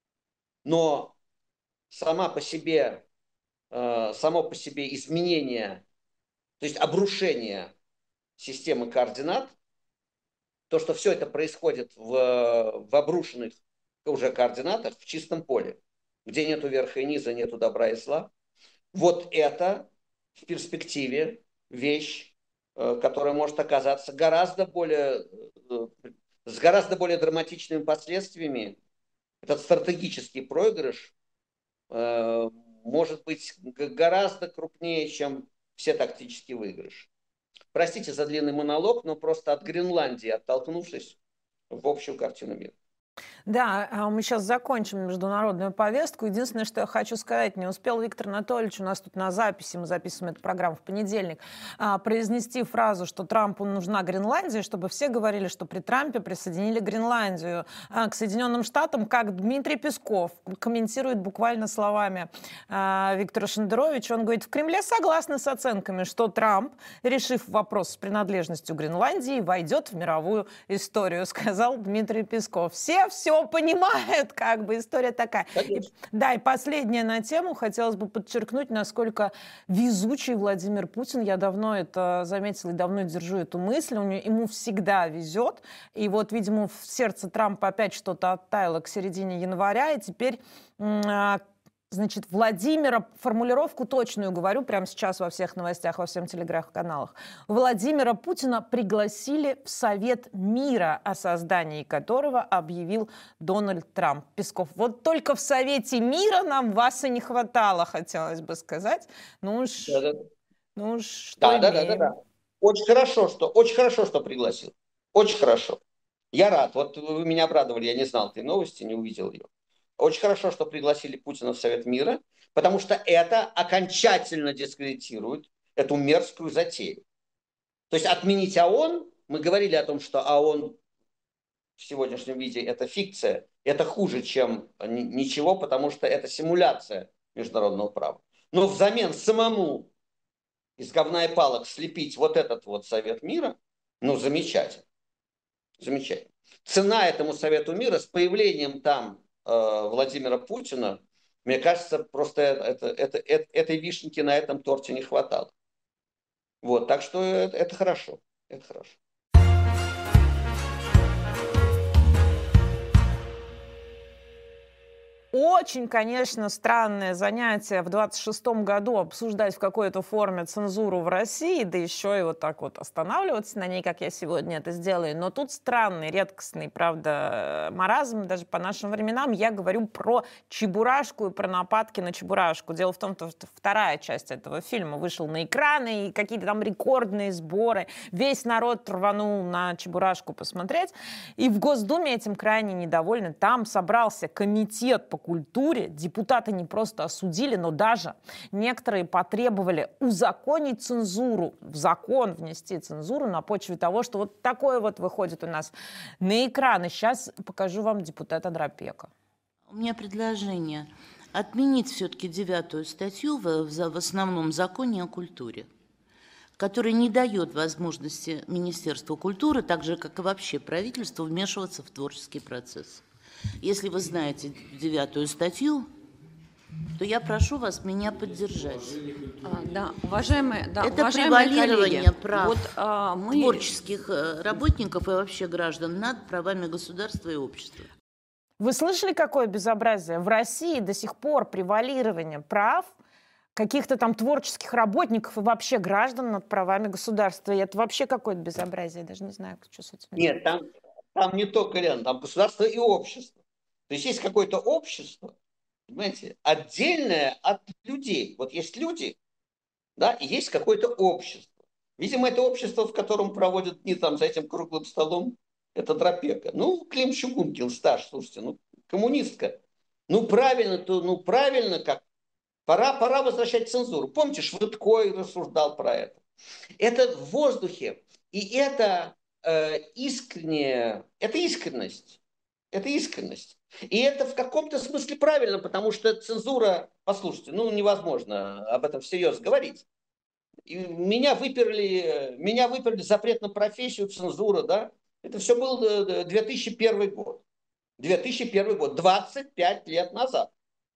Но сама по себе, э, само по себе изменение, то есть обрушение системы координат, то, что все это происходит в, в обрушенных уже координатах, в чистом поле, где нету верха и низа, нету добра и зла, вот это в перспективе вещь, которая может оказаться гораздо более, с гораздо более драматичными последствиями. Этот стратегический проигрыш может быть гораздо крупнее, чем все тактические выигрыши. Простите за длинный монолог, но просто от Гренландии, оттолкнувшись в общую картину мира. Да, мы сейчас закончим международную повестку. Единственное, что я хочу сказать, не успел Виктор Анатольевич у нас тут на записи, мы записываем эту программу в понедельник, произнести фразу, что Трампу нужна Гренландия, чтобы все говорили, что при Трампе присоединили Гренландию к Соединенным Штатам, как Дмитрий Песков комментирует буквально словами Виктора Шендеровича. Он говорит: в Кремле согласны с оценками, что Трамп, решив вопрос с принадлежностью Гренландии, войдет в мировую историю, сказал Дмитрий Песков. Все все понимают, как бы история такая. И, да, и последнее на тему. Хотелось бы подчеркнуть, насколько везучий Владимир Путин. Я давно это заметила и давно держу эту мысль. У него, ему всегда везет. И вот, видимо, в сердце Трампа опять что-то оттаяло к середине января. И теперь... Значит, Владимира, формулировку точную говорю прямо сейчас во всех новостях, во всех телеграм-каналах. Владимира Путина пригласили в Совет мира, о создании которого объявил Дональд Трамп. Песков: вот только в Совете мира нам вас и не хватало, хотелось бы сказать. Ну уж, да, да. ну уж что да, имеем. Да, да, да, да. очень хорошо, что, очень хорошо, что пригласил. Очень хорошо. Я рад. Вот вы меня обрадовали, я не знал этой новости, не увидел ее. Очень хорошо, что пригласили Путина в Совет мира, потому что это окончательно дискредитирует эту мерзкую затею. То есть отменить ООН, мы говорили о том, что ООН в сегодняшнем виде это фикция, это хуже, чем ничего, потому что это симуляция международного права. Но взамен самому из говна и палок слепить вот этот вот Совет мира, ну, замечательно. Замечательно. Цена этому Совету мира с появлением там э, Владимира Путина, мне кажется, просто это, это, это, этой вишенки на этом торте не хватало. Вот, так что это, это хорошо. Это хорошо. Очень, конечно, странное занятие в двадцать шестом году обсуждать в какой-то форме цензуру в России, да еще и вот так вот останавливаться на ней, как я сегодня это сделаю. Но тут странный, редкостный, правда, маразм, даже по нашим временам. Я говорю про Чебурашку и про нападки на Чебурашку. Дело в том, что вторая часть этого фильма вышла на экраны, и какие-то там рекордные сборы. Весь народ рванул на Чебурашку посмотреть. И в Госдуме этим крайне недовольны. Там собрался комитет по культуре, депутаты не просто осудили, но даже некоторые потребовали узаконить цензуру, в закон внести цензуру на почве того, что вот такое вот выходит у нас на экран. И сейчас покажу вам депутата Драпека. У меня предложение отменить все-таки девятую статью в, в, в основном законе о культуре, который не дает возможности Министерству культуры, так же, как и вообще правительству, вмешиваться в творческий процесс. Если вы знаете девятую статью, то я прошу вас меня поддержать. А, да, уважаемые, да, Это уважаемые превалирование коллеги, прав вот, а, мы... творческих работников и вообще граждан над правами государства и общества. Вы слышали, какое безобразие? В России до сих пор превалирование прав каких-то там творческих работников и вообще граждан над правами государства. И это вообще какое-то безобразие. Я даже не знаю, что с этим Нет, там, там не только рядом, там государство и общество. То есть есть какое-то общество, понимаете, отдельное от людей. Вот есть люди, да, и есть какое-то общество. Видимо, это общество, в котором проводят дни там за этим круглым столом, это Драпека. Ну, Клим Чугункин, стаж, слушайте, ну, коммунистка. Ну, правильно, то, ну, правильно как. Пора, пора возвращать цензуру. Помните, Швыдкой рассуждал про это. Это в воздухе. И это э, искренне, это искренность. Это искренность. И это в каком-то смысле правильно, потому что цензура, послушайте, ну невозможно об этом всерьез говорить. И меня выперли, меня выперли запрет на профессию, цензура, да. Это все был две тысячи первый год. две тысячи первый год, двадцать пять лет назад.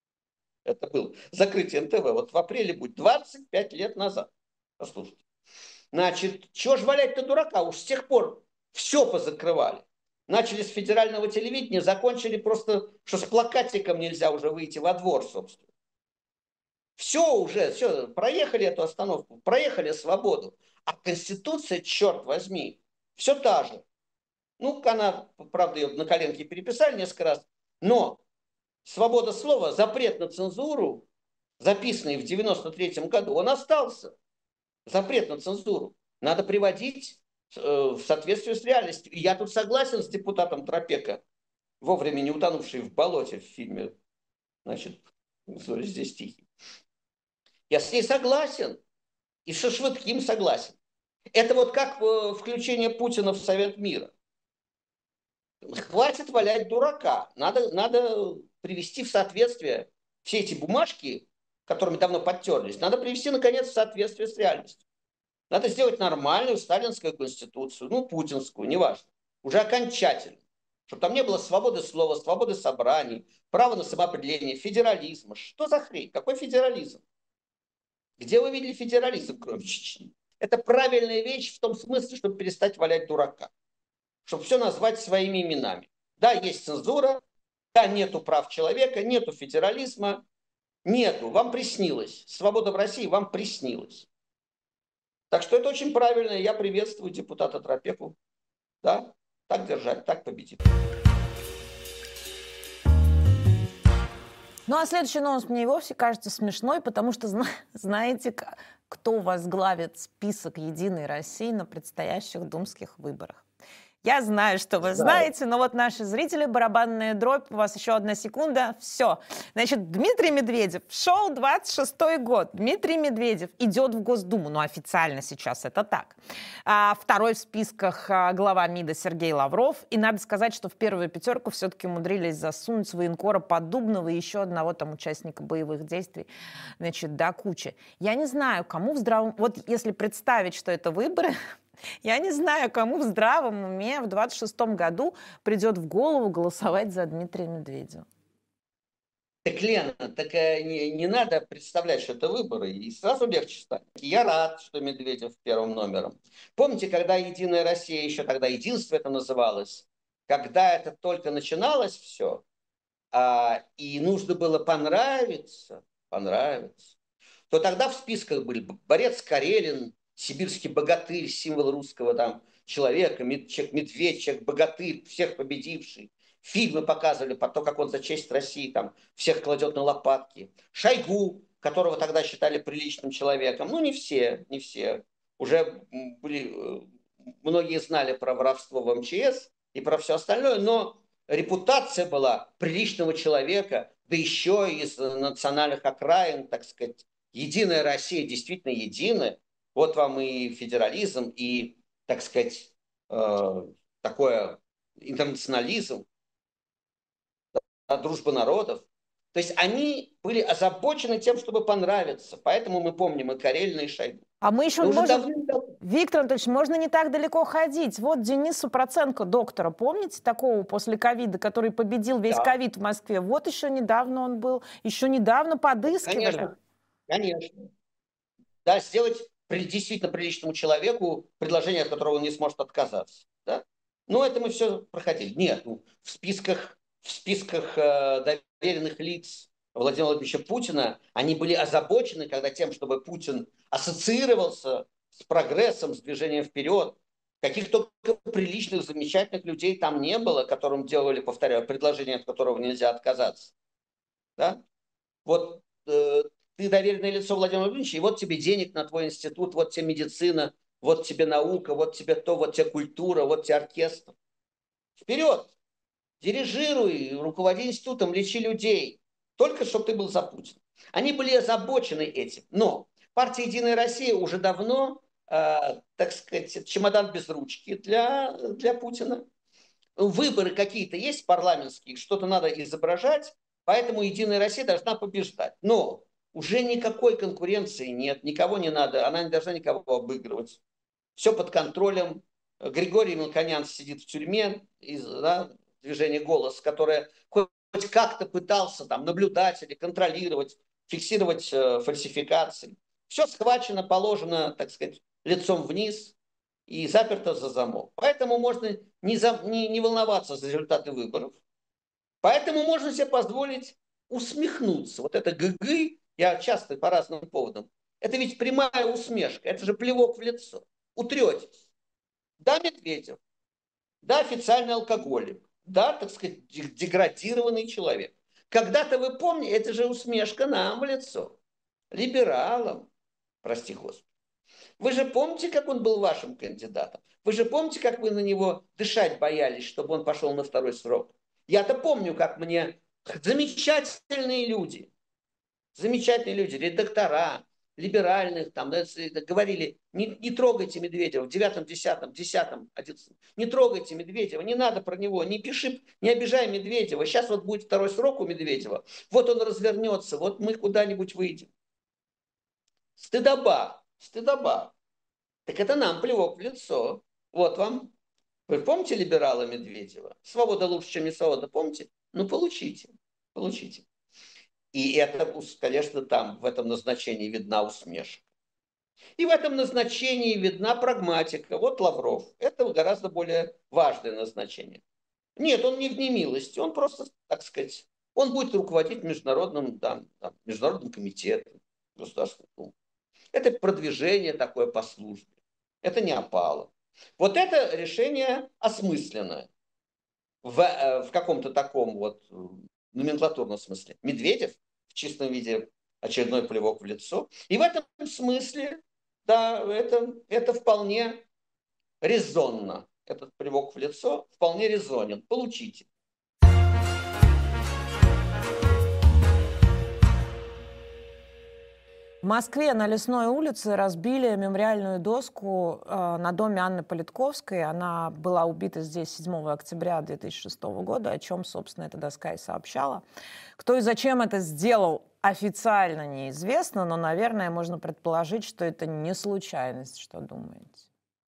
Это был закрытие эн тэ вэ. Вот в апреле будет двадцать пять лет назад. Послушайте. Значит, чего ж валять-то дурака? Уж с тех пор все позакрывали. Начали с федерального телевидения, закончили просто, что с плакатиком нельзя уже выйти во двор, собственно. Все уже, все, проехали эту остановку, проехали свободу. А Конституция, черт возьми, все та же. Ну, она, правда, ее на коленке переписали несколько раз, но свобода слова, запрет на цензуру, записанный в девяносто третьем году, он остался. Запрет на цензуру надо приводить э, в соответствии с реальностью. И я тут согласен с депутатом Драпека, вовремя не утонувший в болоте в фильме, значит, «Зори здесь тихий». Я с ней согласен. И со Швыдким согласен. Это вот как э, включение Путина в Совет мира. Хватит валять дурака. Надо, надо привести в соответствие все эти бумажки, которыми давно подтерлись, надо привести, наконец, в соответствие с реальностью. Надо сделать нормальную сталинскую конституцию, ну, путинскую, неважно, уже окончательно. Чтобы там не было свободы слова, свободы собраний, права на самоопределение, федерализма. Что за хрень? Какой федерализм? Где вы видели федерализм, кроме Чечни? Это правильная вещь в том смысле, чтобы перестать валять дурака. Чтобы все назвать своими именами. Да, есть цензура, да, нету прав человека, нету федерализма, нету. Вам приснилось. Свобода в России вам приснилась. Так что это очень правильно. Я приветствую депутата Драпеку. Да, так держать, так победить. Ну, а следующая новость мне и вовсе кажется смешной, потому что, знаете, кто возглавит список «Единой России» на предстоящих думских выборах? Я знаю, что вы знаете, но вот наши зрители, барабанная дробь, у вас еще одна секунда, все. Значит, Дмитрий Медведев шел двадцать шестой год. Дмитрий Медведев идет в Госдуму, ну официально сейчас это так. А второй в списках а, глава МИДа Сергей Лавров. И надо сказать, что в первую пятерку все-таки умудрились засунуть военкора Поддубного и еще одного там участника боевых действий, значит, до кучи. Я не знаю, кому в здравом... Вот если представить, что это выборы... Я не знаю, кому в здравом уме в двадцать шестом году придет в голову голосовать за Дмитрия Медведева. Так, Лена, так не, не надо представлять, что это выборы, и сразу легче станет. Я рад, что Медведев первым номером. Помните, когда «Единая Россия», еще тогда «Единство» это называлось, когда это только начиналось все, а, и нужно было понравиться, понравиться, то тогда в списках были Борец Карелин, сибирский богатырь, символ русского там человека, человек-медведь, человек-богатырь, всех победивший. Фильмы показывали про то, как он за честь России там всех кладет на лопатки. Шойгу, которого тогда считали приличным человеком. Ну, не все, не все. Уже были, многие знали про воровство в эм че эс и про все остальное, но репутация была приличного человека, да еще из национальных окраин, так сказать. Единая Россия действительно единая. Вот вам и федерализм, и, так сказать, э, такой интернационализм, да, дружба народов. То есть они были озабочены тем, чтобы понравиться. Поэтому мы помним и Карелина, и Шойгу. А мы еще можем... Давно... Виктор Анатольевич, можно не так далеко ходить. Вот Денису Проценко, доктора, помните, такого после ковида, который победил весь ковид в Москве? Вот еще недавно он был, еще недавно подыскивали. Конечно, конечно. Да, сделать действительно приличному человеку предложение, от которого он не сможет отказаться. Да? Но это мы все проходили. Нет, ну, в списках, в списках э, доверенных лиц Владимира Владимировича Путина они были озабочены, когда тем, чтобы Путин ассоциировался с прогрессом, с движением вперед. Каких только приличных, замечательных людей там не было, которым делали, повторяю, предложение, от которого нельзя отказаться. Да? Вот э, ты доверенное лицо Владимира Владимировича, и вот тебе денег на твой институт, вот тебе медицина, вот тебе наука, вот тебе то, вот тебе культура, вот тебе оркестр. Вперед! Дирижируй, руководи институтом, лечи людей. Только чтобы ты был за Путина. Они были озабочены этим. Но партия «Единая Россия» уже давно, э, так сказать, чемодан без ручки для, для Путина. Выборы какие-то есть парламентские, что-то надо изображать, поэтому «Единая Россия» должна побеждать. Но уже никакой конкуренции нет, никого не надо, она не должна никого обыгрывать. Все под контролем. Григорий Мелконян сидит в тюрьме из да, движения «Голос», которое хоть как-то пытался там, наблюдать или контролировать, фиксировать э, фальсификации. Все схвачено, положено, так сказать, лицом вниз и заперто за замок. Поэтому можно не, за, не, не волноваться за результаты выборов. Поэтому можно себе позволить усмехнуться. Вот это ГГ, я часто по разным поводам, это ведь прямая усмешка, это же плевок в лицо. Утретесь. Да, Медведев, да, официальный алкоголик, да, так сказать, деградированный человек. Когда-то вы помните, это же усмешка нам в лицо, либералам, прости Господи. Вы же помните, как он был вашим кандидатом? Вы же помните, как вы на него дышать боялись, чтобы он пошел на второй срок? Я-то помню, как мне замечательные люди, замечательные люди, редактора, либеральных, там, да, говорили, не, не трогайте Медведева в девятом, десятом, десятом, одиннадцатом, не трогайте Медведева, не надо про него, не пиши, не обижай Медведева, сейчас вот будет второй срок у Медведева, вот он развернется, вот мы куда-нибудь выйдем. Стыдоба, стыдоба. Так это нам плевок в лицо. Вот вам. Вы помните либерала Медведева? Свобода лучше, чем не свобода. Помните? Ну, получите. Получите. И это, конечно, там, в этом назначении видна усмешка. И в этом назначении видна прагматика. Вот Лавров. Это гораздо более важное назначение. Нет, он не в немилости. Он просто, так сказать, он будет руководить международным, там, там, международным комитетом Государственной Думы. Это продвижение такое по службе. Это не опало. Вот это решение осмысленное в, в каком-то таком вот номенклатурном смысле. Медведев в чистом виде очередной плевок в лицо. И в этом смысле, да, это, это вполне резонно. Этот плевок в лицо вполне резонен. Получите. В Москве на Лесной улице разбили мемориальную доску э, на доме Анны Политковской. Она была убита здесь седьмого октября две тысячи шестого года, о чем, собственно, эта доска и сообщала. Кто и зачем это сделал, официально неизвестно, но, наверное, можно предположить, что это не случайность. Что думаете?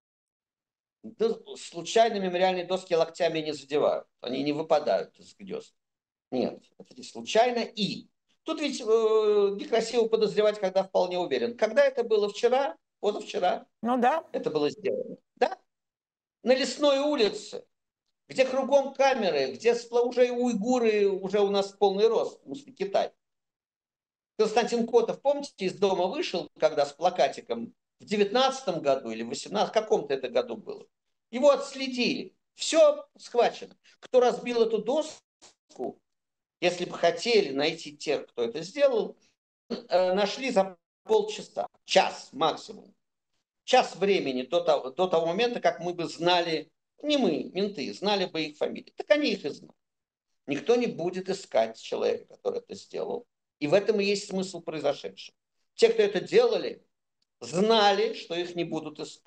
Да, случайно мемориальные доски локтями не задевают. Они не выпадают из гнезд. Нет, это не случайно. И тут ведь э, некрасиво подозревать, когда вполне уверен. Когда это было? Вчера? Позавчера? Ну да. Это было сделано. Да? На Лесной улице, где кругом камеры, где уже уйгуры, уже у нас полный рост, в смысле Китай. Константин Котов, помните, из дома вышел, когда с плакатиком в девятнадцатом году или в восемнадцатом, в каком-то это году было. Его отследили. Все схвачено. Кто разбил эту доску, если бы хотели найти тех, кто это сделал, нашли за полчаса, час максимум. Час времени до того, до того момента, как мы бы знали, не мы, менты, знали бы их фамилии. Так они их и знают. Никто не будет искать человека, который это сделал. И в этом и есть смысл произошедшего. Те, кто это делали, знали, что их не будут искать.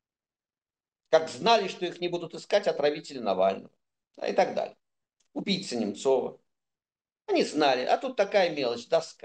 Как знали, что их не будут искать отравители Навального, да, и так далее. Убийцы Немцова. Они знали, а тут такая мелочь, доска.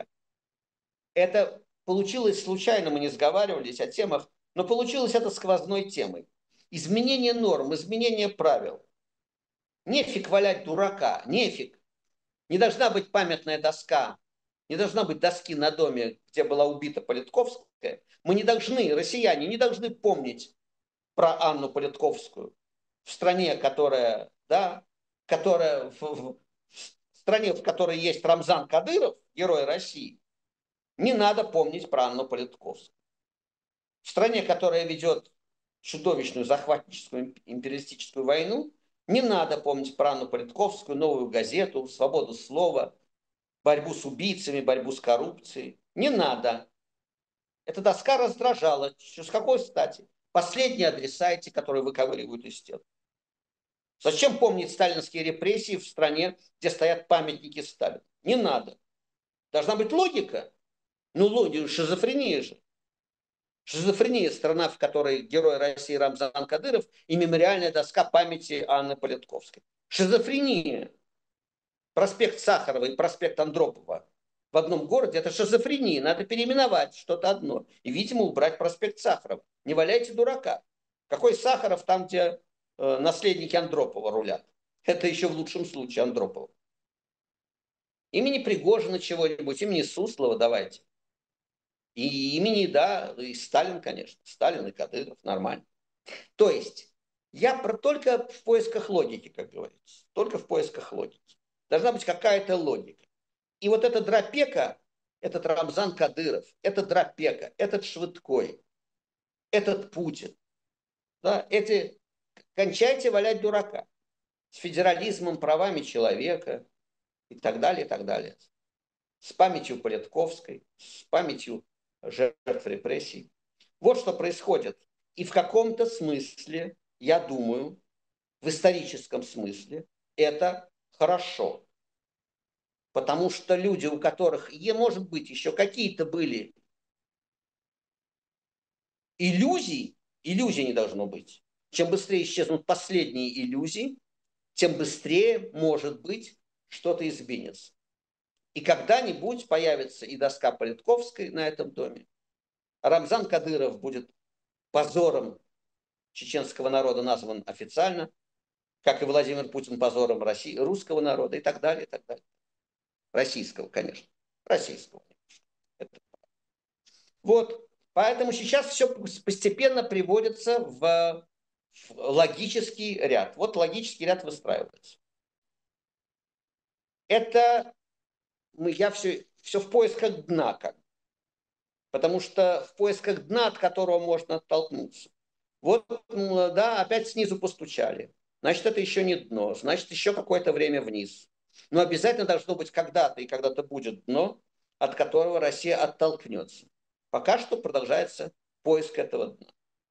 Это получилось случайно, мы не сговаривались о темах, но получилось это сквозной темой. Изменение норм, изменение правил. Нефиг валять дурака, нефиг. Не должна быть памятная доска, не должна быть доски на доме, где была убита Политковская. Мы не должны, россияне, не должны помнить про Анну Политковскую в стране, которая, да, которая в, в стране, в которой есть Рамзан Кадыров, герой России. Не надо помнить про Анну Политковскую. В стране, которая ведет чудовищную захватническую империалистическую войну, не надо помнить про Анну Политковскую, Новую газету, свободу слова, борьбу с убийцами, борьбу с коррупцией. Не надо. Эта доска раздражала. С какой стати? Последние адреса эти, которые выковыривают из стен. Зачем помнить сталинские репрессии в стране, где стоят памятники Сталину? Не надо. Должна быть логика. Ну, логика, шизофрения же. Шизофрения – страна, в которой герой России Рамзан Кадыров и мемориальная доска памяти Анны Политковской. Шизофрения. Проспект Сахарова и проспект Андропова в одном городе – это шизофрения. Надо переименовать что-то одно. И, видимо, убрать проспект Сахарова. Не валяйте дурака. Какой Сахаров там, где э, наследники Андропова рулят? Это еще в лучшем случае Андропова. Имени Пригожина чего-нибудь, имени Суслова давайте. И имени, да, и Сталин, конечно. Сталин и Кадыров, нормально. То есть, я про, только в поисках логики, как говорится. Только в поисках логики. Должна быть какая-то логика. И вот эта Драпека, этот Рамзан Кадыров, этот Драпека, этот Швыдкой, этот Путин, да, эти, кончайте валять дурака. С федерализмом, правами человека и так далее, и так далее. С памятью Политковской, с памятью жертв репрессий. Вот что происходит. И в каком-то смысле, я думаю, в историческом смысле, это хорошо. Потому что люди, у которых, и, может быть, еще какие-то были иллюзии, иллюзий не должно быть. Чем быстрее исчезнут последние иллюзии, тем быстрее, может быть, что-то изменится. И когда-нибудь появится и доска Политковской на этом доме. Рамзан Кадыров будет позором чеченского народа назван официально, как и Владимир Путин позором России, русского народа и так далее, и так далее. Российского, конечно. Российского. Это... Вот. Поэтому сейчас все постепенно приводится в, в логический ряд. Вот логический ряд выстраивается. Это я все, все в поисках дна, как. Потому что в поисках дна, от которого можно оттолкнуться. Вот, да, опять снизу постучали. Значит, это еще не дно. Значит, еще какое-то время вниз. Но обязательно должно быть когда-то, и когда-то будет дно. от которого Россия оттолкнется. Пока что продолжается поиск этого дна.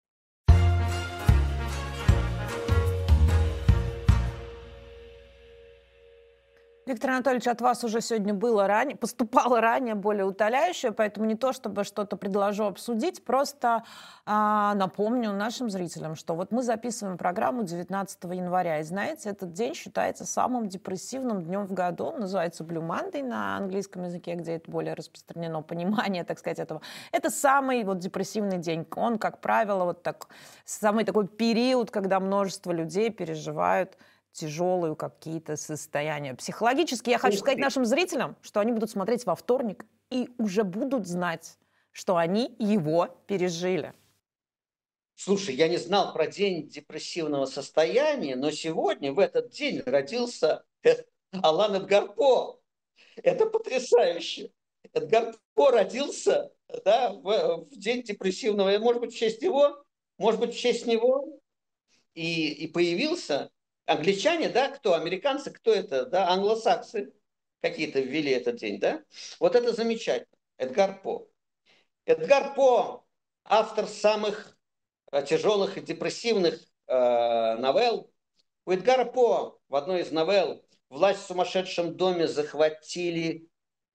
Виктор Анатольевич, от вас уже сегодня было ранее, поступало ранее более утоляющее, поэтому не то, чтобы что-то предложу обсудить, просто а, напомню нашим зрителям, что вот мы записываем программу девятнадцатого января, и знаете, этот день считается самым депрессивным днем в году, он называется Blue Monday на английском языке, где это более распространено понимание, так сказать, этого. Это самый вот депрессивный день, он, как правило, вот так, самый такой период, когда множество людей переживают тяжелые какие-то состояния. Психологически я хочу сказать нашим зрителям, что они будут смотреть во вторник и уже будут знать, что они его пережили. Слушай, я не знал про день депрессивного состояния, но сегодня, в этот день, родился Алан Эдгар По. Это потрясающе. Эдгар По родился, да, в, в день депрессивного, может быть, в честь его, может быть, в честь него, и, и появился. Англичане, да, кто? Американцы, кто это? Да, англосаксы какие-то ввели этот день, да? Вот это замечательно. Эдгар По. Эдгар По, автор самых тяжелых и депрессивных э, новелл. У Эдгара По в одной из новелл власть в сумасшедшем доме захватили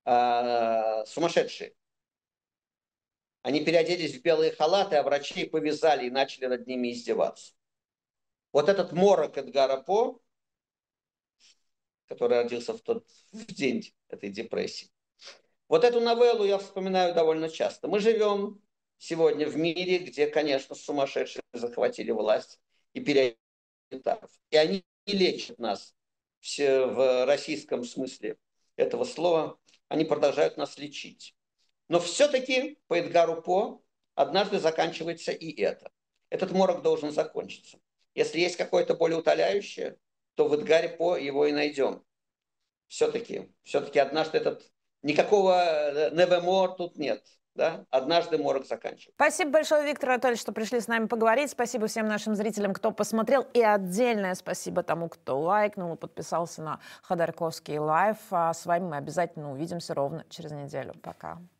э, сумасшедшие. Они переоделись в белые халаты, а врачей повязали и начали над ними издеваться. Вот этот морок Эдгара По, который родился в тот в день этой депрессии, вот эту новеллу я вспоминаю довольно часто. Мы живем сегодня в мире, где, конечно, сумасшедшие захватили власть и переоделись. И они не лечат нас все в российском смысле этого слова. Они продолжают нас лечить. Но все-таки по Эдгару По однажды заканчивается и это. Этот морок должен закончиться. Если есть какое-то более утоляющее, то в Эдгаре По его и найдем. Все-таки, все-таки однажды этот... Никакого nevermore тут нет. Да? Однажды морок заканчивается. Спасибо большое, Виктор Анатольевич, что пришли с нами поговорить. Спасибо всем нашим зрителям, кто посмотрел. И отдельное спасибо тому, кто лайкнул и подписался на Ходорковский лайв. А с вами мы обязательно увидимся ровно через неделю. Пока.